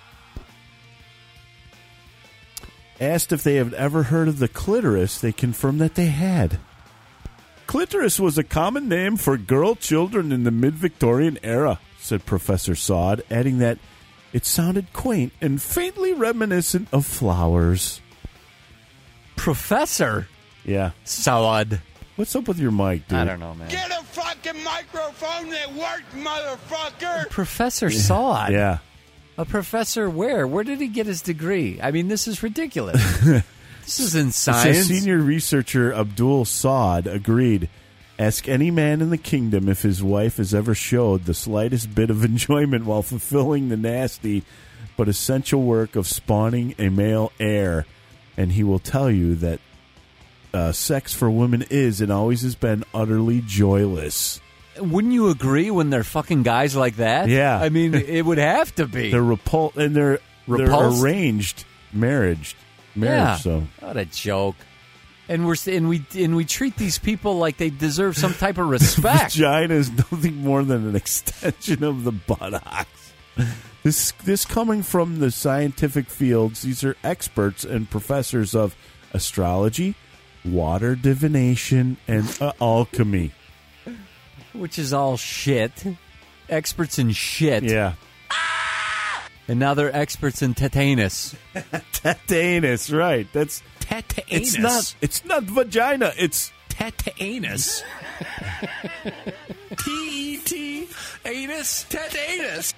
Asked if they have ever heard of the clitoris, they confirmed that they had. Clitoris was a common name for girl children in the mid-Victorian era, said Professor Saud, adding that It sounded quaint and faintly reminiscent of flowers. Professor? Yeah. Sod. What's up with your mic, dude? I don't know, man. Get a fucking microphone that works, motherfucker! Professor Sod? Yeah. A professor where? Where did he get his degree? I mean, this is ridiculous. This is in science. So senior researcher Abdul Saad agreed. Ask any man in the kingdom if his wife has ever showed the slightest bit of enjoyment while fulfilling the nasty but essential work of spawning a male heir, and he will tell you that uh, sex for women is and always has been utterly joyless. Wouldn't you agree when they're fucking guys like that? Yeah. I mean, it would have to be. They're repul- and they're, they're arranged marriage. Marriage, yeah. So. What a joke. And we're and we and we treat these people like they deserve some type of respect. Vagina is nothing more than an extension of the buttocks. This this coming from the scientific fields. These are experts and professors of astrology, water divination, and uh, alchemy, which is all shit. Experts in shit. Yeah. And now they're experts in tetanus. Tetanus, right? That's tetanus. It's not. It's not vagina. It's tetanus. T E T anus tetanus.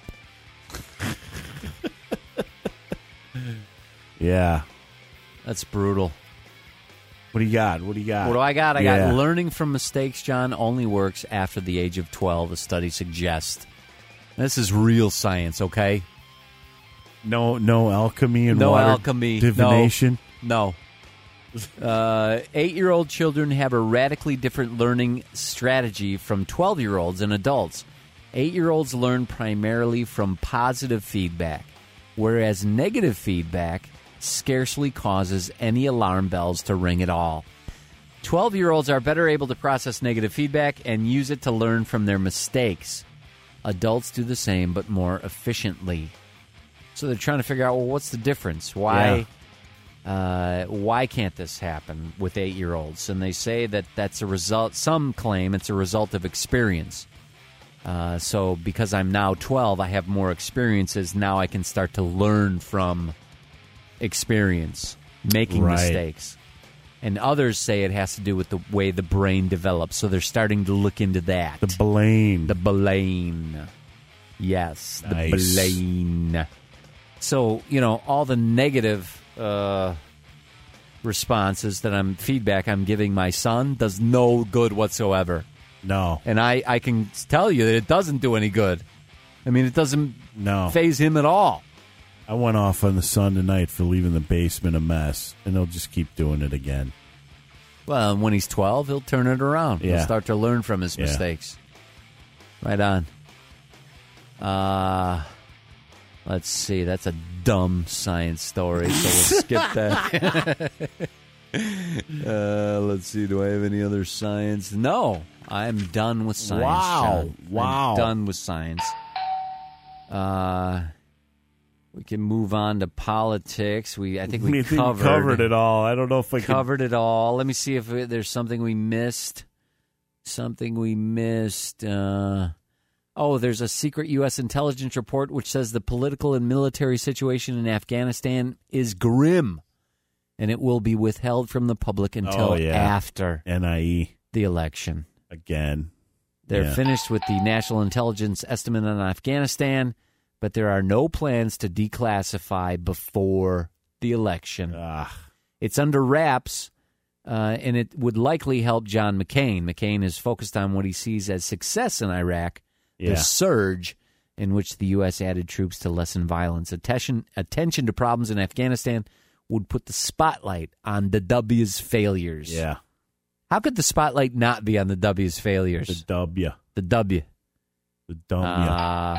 Yeah, that's brutal. What do you got? What do you got? What do I got? I yeah. got learning from mistakes, John, only works after the age of twelve. A study suggests. This is real science, okay? No, no alchemy and no water alchemy, divination. No. no. Uh, eight-year-old children have a radically different learning strategy from twelve-year-olds and adults. Eight-year-olds learn primarily from positive feedback, whereas negative feedback scarcely causes any alarm bells to ring at all. twelve-year-olds are better able to process negative feedback and use it to learn from their mistakes. Adults do the same, but more efficiently. So they're trying to figure out, well, what's the difference? Why yeah. uh, why can't this happen with eight-year-olds? And they say that that's a result, some claim it's a result of experience. Uh, so because I'm now twelve, I have more experiences. Now I can start to learn from experience, making right. mistakes. And others say it has to do with the way the brain develops. So they're starting to look into that. The brain. The brain. Yes, nice. The brain. So, you know, all the negative uh, responses that I'm, feedback I'm giving my son does no good whatsoever. No. And I, I can tell you that it doesn't do any good. I mean, it doesn't no. faze him at all. I went off on the son tonight for leaving the basement a mess, and he'll just keep doing it again. Well, when he's twelve, he'll turn it around. Yeah. He'll start to learn from his yeah. mistakes. Right on. Uh, let's see. That's a dumb science story, so we'll skip that. uh, let's see. Do I have any other science? No. I'm done with science. Wow. John. Wow. I'm done with science. Uh... We can move on to politics. We, I think we I think covered, covered it all. I don't know if I covered could... it all. Let me see if there's something we missed. Something we missed. Uh, oh, there's a secret U S intelligence report which says the political and military situation in Afghanistan is grim, and it will be withheld from the public until oh, yeah. after N I E the election. Again. They're yeah. finished with the National Intelligence Estimate on Afghanistan, but there are no plans to declassify before the election. Ugh. It's under wraps, uh, and it would likely help John McCain. McCain is focused on what he sees as success in Iraq, yeah. the surge in which the U S added troops to lessen violence. Attention, attention to problems in Afghanistan would put the spotlight on the W's failures. Yeah. How could the spotlight not be on the W's failures? The W. The W. The W. Uh,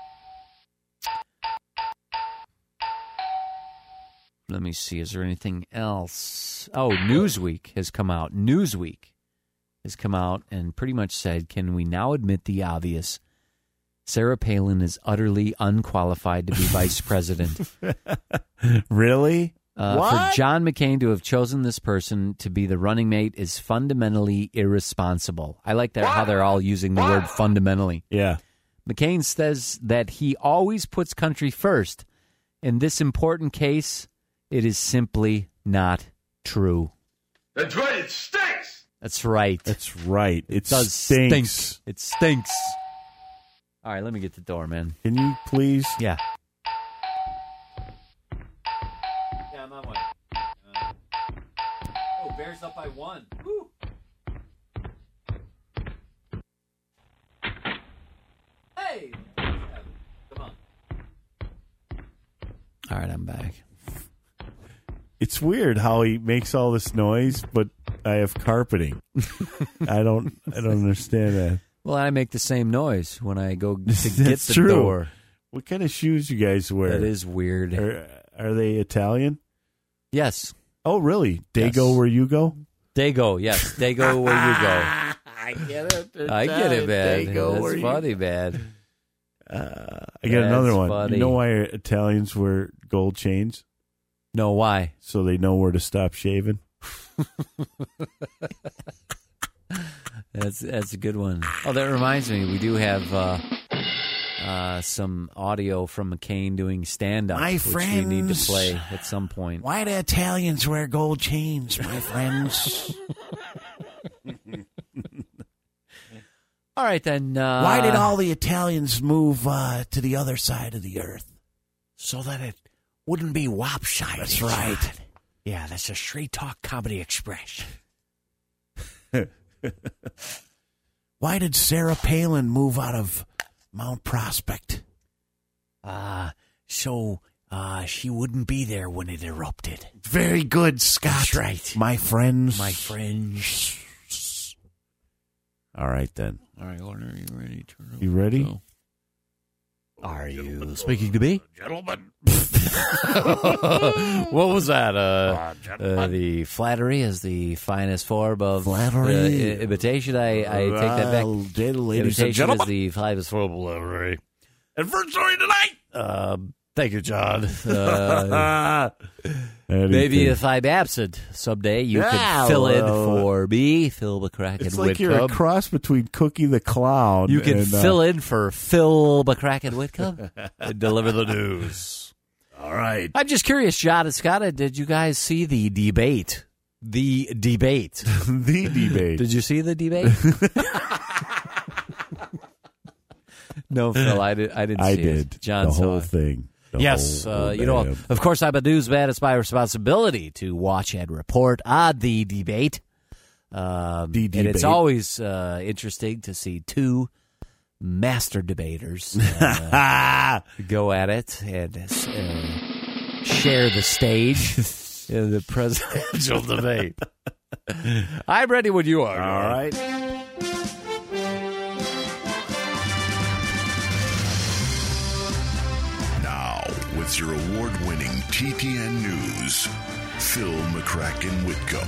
Let me see. Is there anything else? Oh, Newsweek has come out. Newsweek has come out and pretty much said, can we now admit the obvious? Sarah Palin is utterly unqualified to be vice president. Really? Uh, what? For John McCain to have chosen this person to be the running mate is fundamentally irresponsible. I like that how they're all using the word fundamentally. Yeah. McCain says that he always puts country first. In this important case, it is simply not true. That's right, it stinks! That's right. That's right. It, It does stinks. stink. It stinks. All right, let me get the door, man. Can you please? Yeah. Yeah, I'm on way. Uh, oh, Bears up by one. Woo. Hey! Come on. All right, I'm back. It's weird how he makes all this noise, but I have carpeting. I don't. I don't understand that. Well, I make the same noise when I go to get That's the true. door. What kind of shoes you guys wear? That is weird. Are, are they Italian? Yes. Oh, really? They go where you go? They go, yes. They go where you go. I get it. I get it, man. They go That's where you- funny, man. Uh, I got That's another one. funny. You know why Italians wear gold chains? No, why? So they know where to stop shaving. That's that's a good one. Oh, that reminds me, we do have uh, uh, some audio from McCain doing stand-up, My which we need to friends. play at some point. Why do Italians wear gold chains, my friends? All right, then. Uh, Why did all the Italians move uh, to the other side of the earth? So that it wouldn't be lopsided. That's right. Yeah, that's a Straight Talk Comedy Express. Why did Sarah Palin move out of Mount Prospect? Uh, so uh, she wouldn't be there when it erupted. Very good, Scott. That's right. My friends. My friends. All right, then. All right, Order, you ready? To You ready? go? Are you speaking to me? Gentlemen. What was that? Uh, Uh, uh, the flattery is the finest form of Flattery. uh, i- imitation. I, I take that back. Well, dear ladies and Imitation is gentlemen. the finest form of flattery. And first story tonight. Um, thank you, John. Uh, Anything. maybe if I'm absent someday, you Yeah, can fill in well, for me, Phil McCracken It's like Whitcomb. you're a cross between Cookie the Clown. You can and, uh, fill in for Phil McCracken Whitcomb and deliver the news. All right. I'm just curious, John and Scott, did you guys see the debate? The debate. the debate. Did you see the debate? No, Phil, I, did, I didn't I see did. it. John the saw whole it. thing. The Yes, whole uh, you know, damn- of course, I'm a newsman. It's my responsibility to watch and report on the debate. Um, The And it's debate. always uh, interesting to see two master debaters uh, go at it and uh, share the stage in the presidential debate. I'm ready when you are. All right. Now, with your award-winning T T N News, Phil McCracken Whitcomb.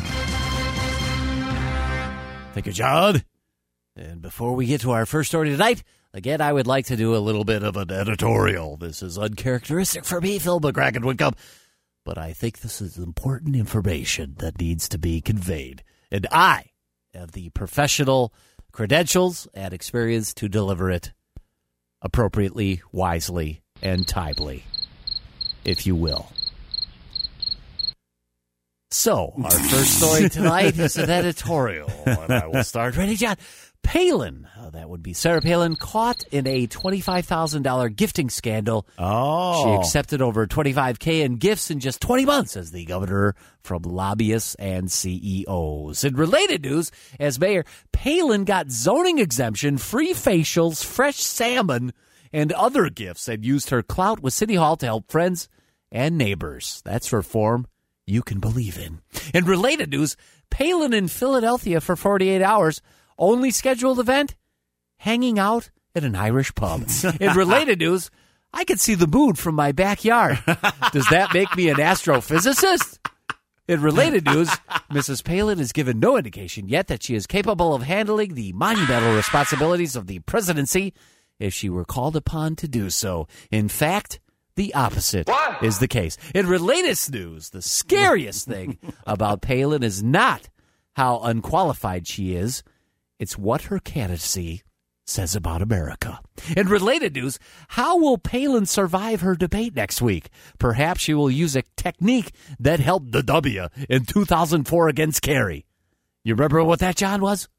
Thank you, John. And before we get to our first story tonight, again, I would like to do a little bit of an editorial. This is uncharacteristic for me, Phil McCracken Whitcomb, but I think this is important information that needs to be conveyed. And I have the professional credentials and experience to deliver it appropriately, wisely, and timely, if you will. So, our first story tonight is an editorial, and I will start. Ready, John? Palin, uh, that would be Sarah Palin, caught in a twenty-five thousand dollars gifting scandal. Oh. She accepted over twenty-five thousand dollars in gifts in just twenty months as the governor from lobbyists and C E Os. In related news, as mayor, Palin got zoning exemption, free facials, fresh salmon, and other gifts, and used her clout with City Hall to help friends and neighbors. That's reform you can believe in. In related news, Palin in Philadelphia for forty-eight hours, only scheduled event, hanging out at an Irish pub. In related news, I could see the moon from my backyard. Does that make me an astrophysicist? In related news, Missus Palin has given no indication yet that she is capable of handling the monumental responsibilities of the presidency if she were called upon to do so. In fact, the opposite what? is the case. In related news, the scariest thing about Palin is not how unqualified she is. It's what her candidacy says about America. In related news, how will Palin survive her debate next week? Perhaps she will use a technique that helped the W in two thousand four against Kerry. You remember what that, John, was?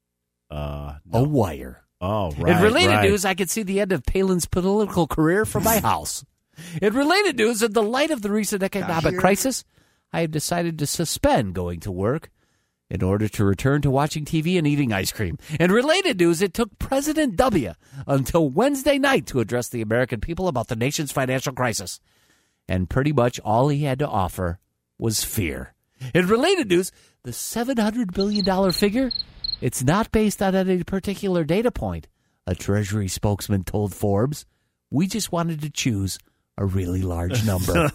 Uh, no. A wire. Oh, right. In related right. news, I could see the end of Palin's political career from my house. In related news, in the light of the recent economic here- crisis, I have decided to suspend going to work in order to return to watching T V and eating ice cream. In related news, it took President W until Wednesday night to address the American people about the nation's financial crisis. And pretty much all he had to offer was fear. In related news, the seven hundred billion dollars figure, it's not based on any particular data point, a Treasury spokesman told Forbes. We just wanted to choose a really large number.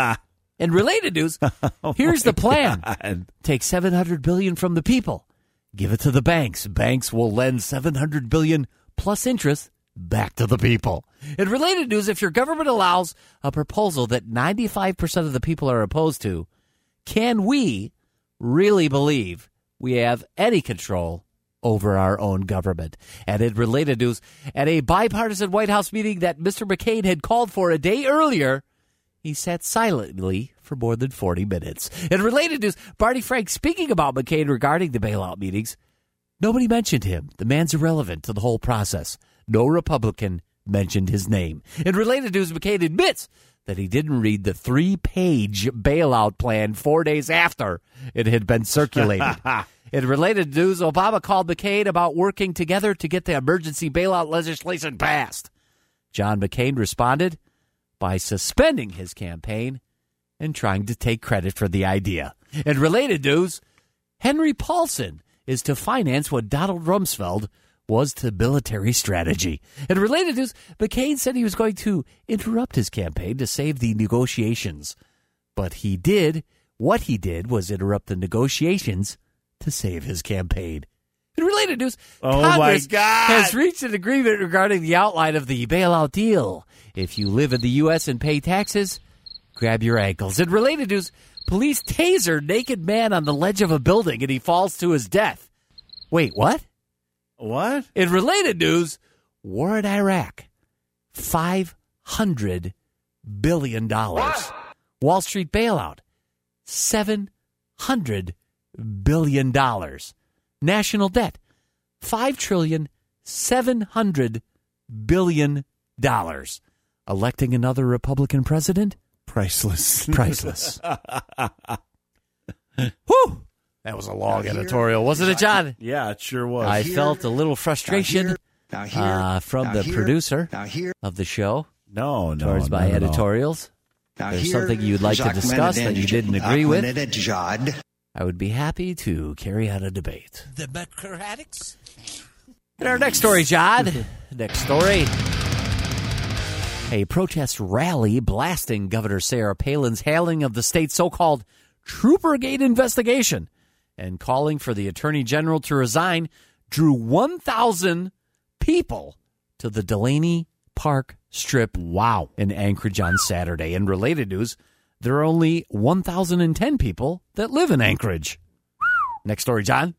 In related news, oh here's the plan. God. Take seven hundred billion dollars from the people. Give it to the banks. Banks will lend seven hundred billion dollars plus interest back to the people. In related news, if your government allows a proposal that ninety-five percent of the people are opposed to, can we really believe we have any control over our own government? And in related news, at a bipartisan White House meeting that Mister McCain had called for a day earlier, he sat silently for more than forty minutes. In related news, Barney Frank speaking about McCain regarding the bailout meetings, nobody mentioned him. The man's irrelevant to the whole process. No Republican mentioned his name. In related news, McCain admits that he didn't read the three-page bailout plan four days after it had been circulated. In related news, Obama called McCain about working together to get the emergency bailout legislation passed. John McCain responded by suspending his campaign and trying to take credit for the idea. In related news, Henry Paulson is to finance what Donald Rumsfeld was to military strategy. In related news, McCain said he was going to interrupt his campaign to save the negotiations. But he did. What he did was interrupt the negotiations to save his campaign. In related news, oh Congress my God. has reached an agreement regarding the outline of the bailout deal. If you live in the U S and pay taxes, grab your ankles. In related news, police taser naked man on the ledge of a building and he falls to his death. Wait, what? What? In related news, war in Iraq, five hundred billion dollars. What? Wall Street bailout, seven hundred billion dollars. National debt, five trillion seven hundred billion dollars. Electing another Republican president? Priceless. Priceless. Whew! That was a long Now here- editorial, wasn't it, John? Yeah, it sure was. I here- felt a little frustration Now here- now here- uh, from now the here- producer now here- of the show No, no. towards my not at all. editorials. Now There's here something you'd like is to discuss that you didn't agree with. Ahmadinejad. I would be happy to carry on a debate. The Democrats? In our next story, John. Next story. A protest rally blasting Governor Sarah Palin's hailing of the state's so-called Troopergate investigation and calling for the Attorney General to resign drew one thousand people to the Delaney Park Strip wow, in Anchorage on Saturday. In related news, there are only one thousand ten people that live in Anchorage. Next story, John.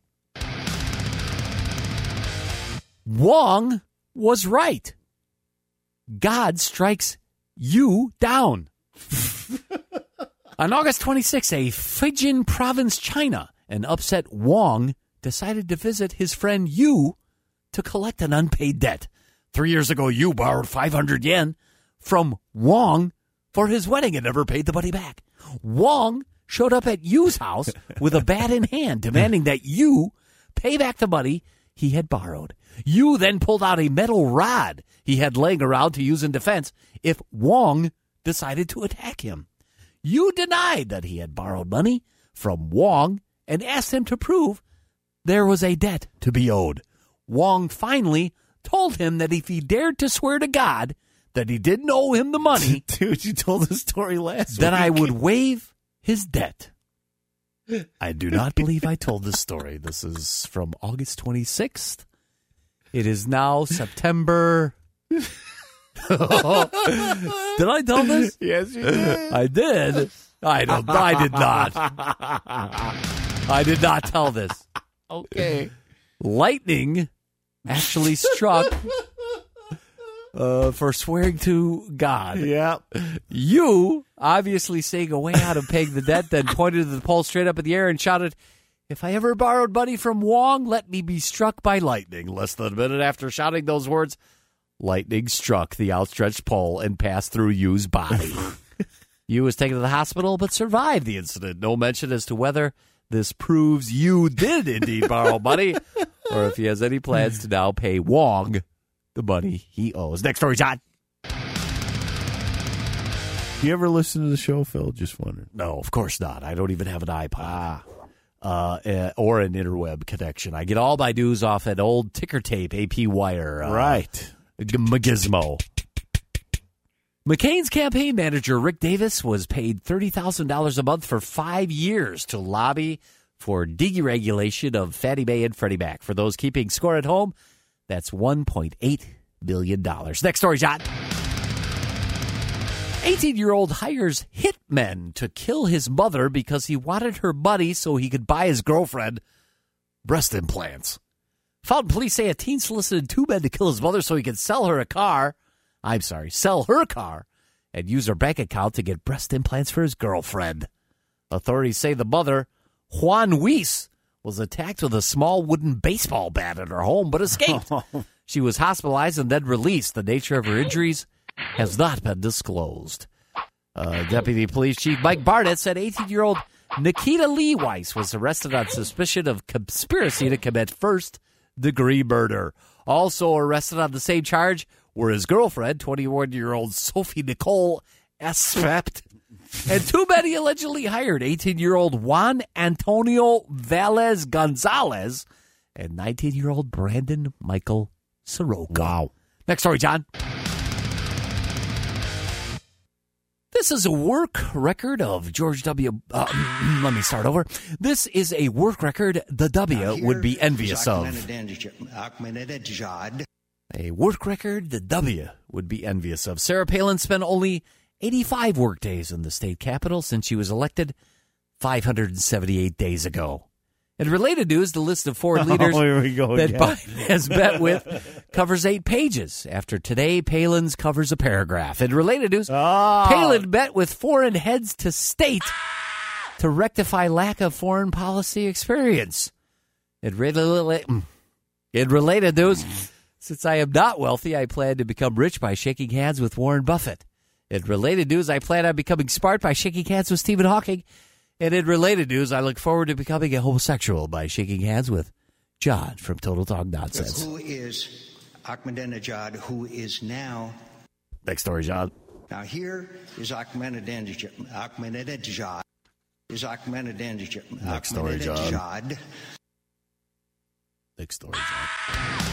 Wong was right. God strikes you down. On August twenty-sixth, a Fujian province, China, an upset Wong decided to visit his friend Yu to collect an unpaid debt. Three years ago, Yu borrowed five hundred yen from Wong for his wedding and never paid the money back. Wong showed up at Yu's house with a bat in hand, demanding that Yu pay back the money he had borrowed. Yu then pulled out a metal rod he had laying around to use in defense if Wong decided to attack him. Yu denied that he had borrowed money from Wong and asked him to prove there was a debt to be owed. Wong finally told him that if he dared to swear to God that he didn't owe him the money, Dude, you told the story last then week. I would waive his debt. I do not believe I told this story. This is from August twenty-sixth. It is now September. Did I tell this? Yes, you did. I did. I don't. I did not. I did not tell this. Okay. Lightning actually struck uh, for swearing to God. Yeah. You, obviously saying a way out of paying the debt, then pointed the pole straight up in the air and shouted, "If I ever borrowed money from Wong, let me be struck by lightning." Less than a minute after shouting those words, lightning struck the outstretched pole and passed through Yu's body. Yu was taken to the hospital but survived the incident. No mention as to whether this proves Yu did indeed borrow money or if he has any plans to now pay Wong the money he owes. Next story, John. You ever listen to the show, Phil? Just wondering. No, of course not. I don't even have an iPod uh, uh, or an interweb connection. I get all my news off an old ticker tape, A P Wire. Uh, right. Magizmo. McCain's campaign manager, Rick Davis, was paid thirty thousand dollars a month for five years to lobby for deregulation of Fannie Mae and Freddie Mac. For those keeping score at home, that's one point eight billion dollars. Next story, John. eighteen-year-old hires hitmen to kill his mother because he wanted her money so he could buy his girlfriend breast implants. Fountain police say a teen solicited two men to kill his mother so he could sell her a car. I'm sorry, sell her car and use her bank account to get breast implants for his girlfriend. Authorities say the mother, Juan Weiss, was attacked with a small wooden baseball bat at her home but escaped. She was hospitalized and then released. The nature of her injuries has not been disclosed. Uh, Deputy Police Chief Mike Barnett said eighteen-year-old Nikita Lee Weiss was arrested on suspicion of conspiracy to commit first-degree murder. Also arrested on the same charge were his girlfriend, twenty-one-year-old Sophie Nicole Esfept, and two men he allegedly hired, eighteen-year-old Juan Antonio Velez Gonzalez and nineteen-year-old Brandon Michael Soroka. Wow. Next story, John. This is a work record of George W. Uh, let me start over. This is a work record the W would be envious of. A work record the W would be envious of. Sarah Palin spent only eighty-five work days in the state capitol since she was elected five hundred seventy-eight days ago. In related news, the list of foreign leaders oh, here we go that again. Biden has met with covers eight pages. After today, Palin's covers a paragraph. In related news, oh. Palin met with foreign heads to state to rectify lack of foreign policy experience. In related, in related news, since I am not wealthy, I plan to become rich by shaking hands with Warren Buffett. In related news, I plan on becoming smart by shaking hands with Stephen Hawking. And in related news, I look forward to becoming a homosexual by shaking hands with John from Total Dog Nonsense. Who is Ahmadinejad, who is now... Next story, John. Now here is Ahmadinejad. Ahmadinejad. Is Ahmadinejad. Next story, John. Ahmadinejad. Next story, John.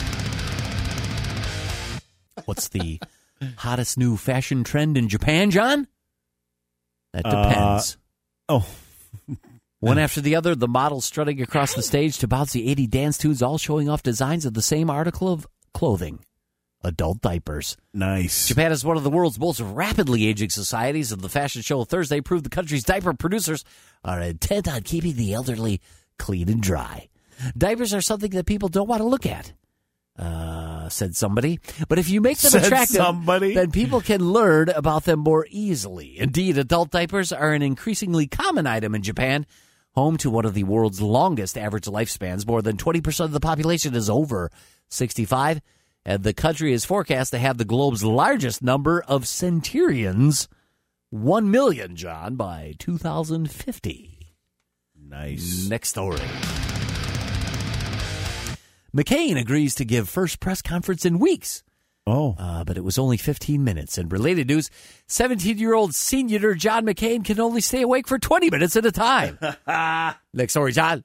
What's the hottest new fashion trend in Japan, John? That depends. Uh, oh. One after the other, the models strutting across the stage to bounce the eighty dance tunes, all showing off designs of the same article of clothing. Adult diapers. Nice. Japan is one of the world's most rapidly aging societies, and the fashion show Thursday proved the country's diaper producers are intent on keeping the elderly clean and dry. Diapers are something that people don't want to look at, uh, said somebody. But if you make them said attractive, somebody. then people can learn about them more easily. Indeed, adult diapers are an increasingly common item in Japan, home to one of the world's longest average lifespans. More than twenty percent of the population is over sixty-five, and the country is forecast to have the globe's largest number of centurions, one million, John, by two thousand fifty. Nice. Next story. McCain agrees to give first press conference in weeks. Oh. Uh, but it was only fifteen minutes. In related news, seventeen-year-old senior John McCain can only stay awake for twenty minutes at a time. Next story, John.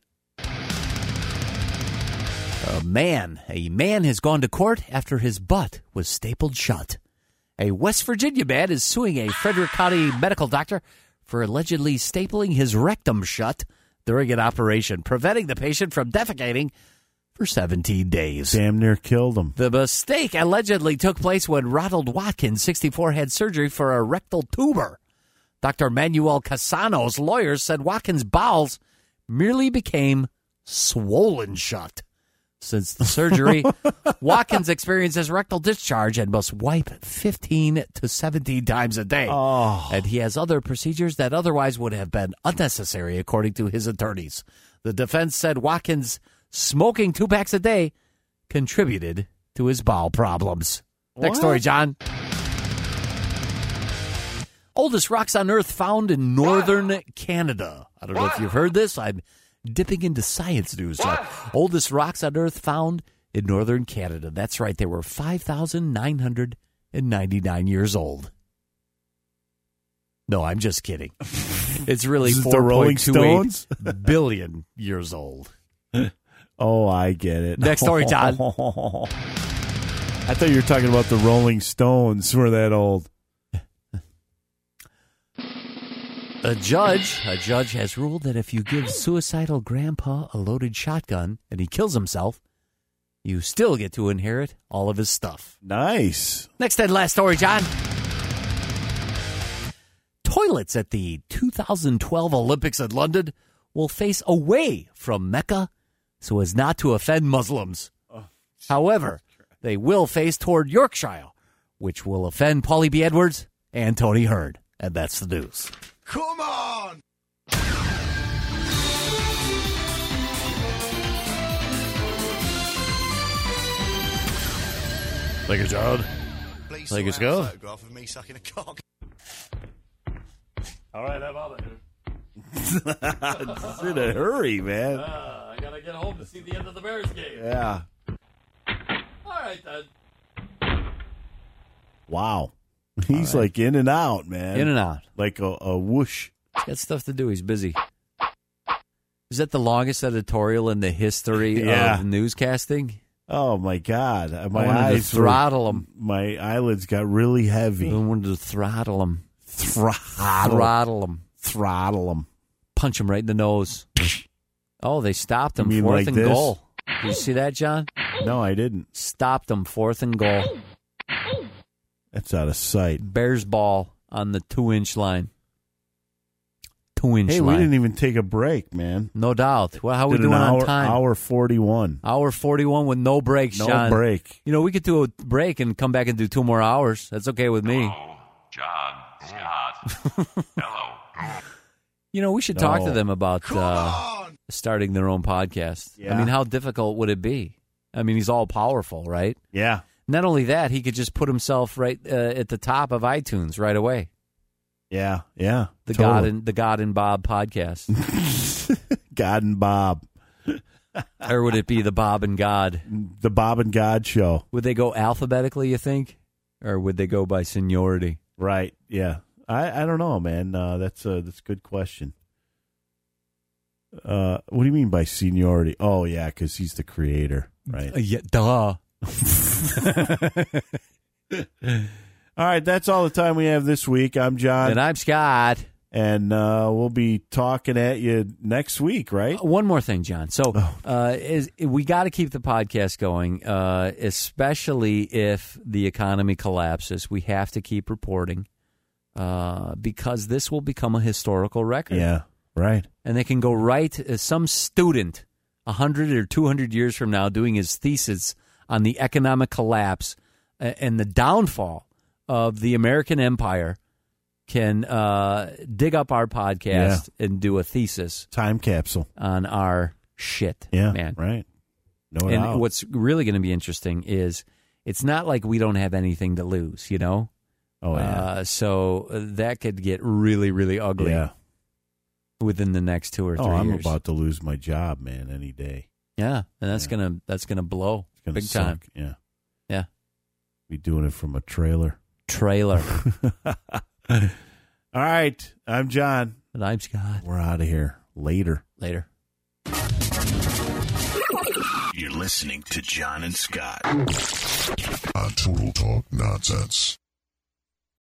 A man, a man has gone to court after his butt was stapled shut. A West Virginia man is suing a Frederick County medical doctor for allegedly stapling his rectum shut during an operation, preventing the patient from defecating for seventeen days. Damn near killed him. The mistake allegedly took place when Ronald Watkins, sixty-four, had surgery for a rectal tumor. Doctor Manuel Casano's lawyers said Watkins' bowels merely became swollen shut. Since the surgery, Watkins experiences rectal discharge and must wipe fifteen to seventeen times a day. Oh. And he has other procedures that otherwise would have been unnecessary, according to his attorneys. The defense said Watkins smoking two packs a day contributed to his bowel problems. What? Next story, John. Oldest rocks on Earth found in northern Canada. I don't know if you've heard this. I'm dipping into science news. John. Oldest rocks on Earth found in northern Canada. That's right. They were five thousand nine hundred ninety-nine years old. No, I'm just kidding. It's really Is it the four Rolling point two eight Stones? billion years old. Oh, I get it. Next story, John. I thought you were talking about the Rolling Stones were that old. A judge, a judge has ruled that if you give suicidal grandpa a loaded shotgun and he kills himself, you still get to inherit all of his stuff. Nice. Next and last story, John. Toilets at the two thousand twelve Olympics in London will face away from Mecca so as not to offend Muslims. Oh, However, they will face toward Yorkshire, which will offend Paulie B. Edwards and Tony Hearn. And that's the news. Come on! Thank you, John. Please Like it's sort out go. a photograph of me sucking a cock. All right, I'm out of here. It's in a hurry, man. Uh, I gotta get home to see the end of the Bears game. Yeah. All right, then. Wow. He's right. like in and out, man. In and out. Like a, a whoosh. He's got stuff to do. He's busy. Is that the longest editorial in the history Yeah. of newscasting? Oh, my God. My I wanted to eyes throttle were- him. My eyelids got really heavy. I wanted to throttle him. Throttle. Throttle him. Throttle him. Punch him right in the nose. Oh, they stopped him. You mean Fourth like and this? goal. Did you see that, John? No, I didn't. Stopped him. Fourth and goal. That's out of sight. Bears ball on the two-inch line. Two-inch Hey, line. we didn't even take a break, man. No doubt. Well, how are we Did doing an hour, on time? Hour forty-one. Hour forty-one with no breaks, No John. break. You know, we could do a break and come back and do two more hours. That's okay with me. John, Scott, hello. You know, we should talk No. to them about uh, starting their own podcast. I Yeah. mean, how difficult would it be? I mean, he's all powerful, right? Yeah. Not only that, he could just put himself right uh, at the top of iTunes right away. Yeah. Yeah. The Totally. God and the God and Bob podcast, God and Bob. or would it be the Bob and God? The Bob and God show. Would they go alphabetically? You think, or would they go by seniority? Right. Yeah. I, I don't know, man. Uh, that's a that's a good question. Uh, what do you mean by seniority? Oh, yeah, because he's the creator, right? Uh, yeah, duh. All right, that's all the time we have this week. I'm John. And I'm Scott. And uh, we'll be talking at you next week, right? One more thing, John. So uh, is we got to keep the podcast going, uh, especially if the economy collapses. We have to keep reporting uh, because this will become a historical record. Yeah, right. And they can go right as some student one hundred or two hundred years from now doing his thesis on the economic collapse and the downfall of the American empire can uh, dig up our podcast Yeah. and do a thesis. Time capsule. On our shit, Yeah, man. right. No and doubt. what's really going to be interesting is it's not like we don't have anything to lose, you know? Oh, yeah. Uh, so that could get really, really ugly Yeah. within the next two or three Oh, I'm years. about to lose my job, man, any day. Yeah, and that's gonna that's gonna blow It's gonna big suck. time. Yeah. Yeah, Be doing it from a trailer. trailer. All right. I'm John. And I'm Scott. We're out of here. Later. Later. You're listening to John and Scott on Total Talk Nonsense.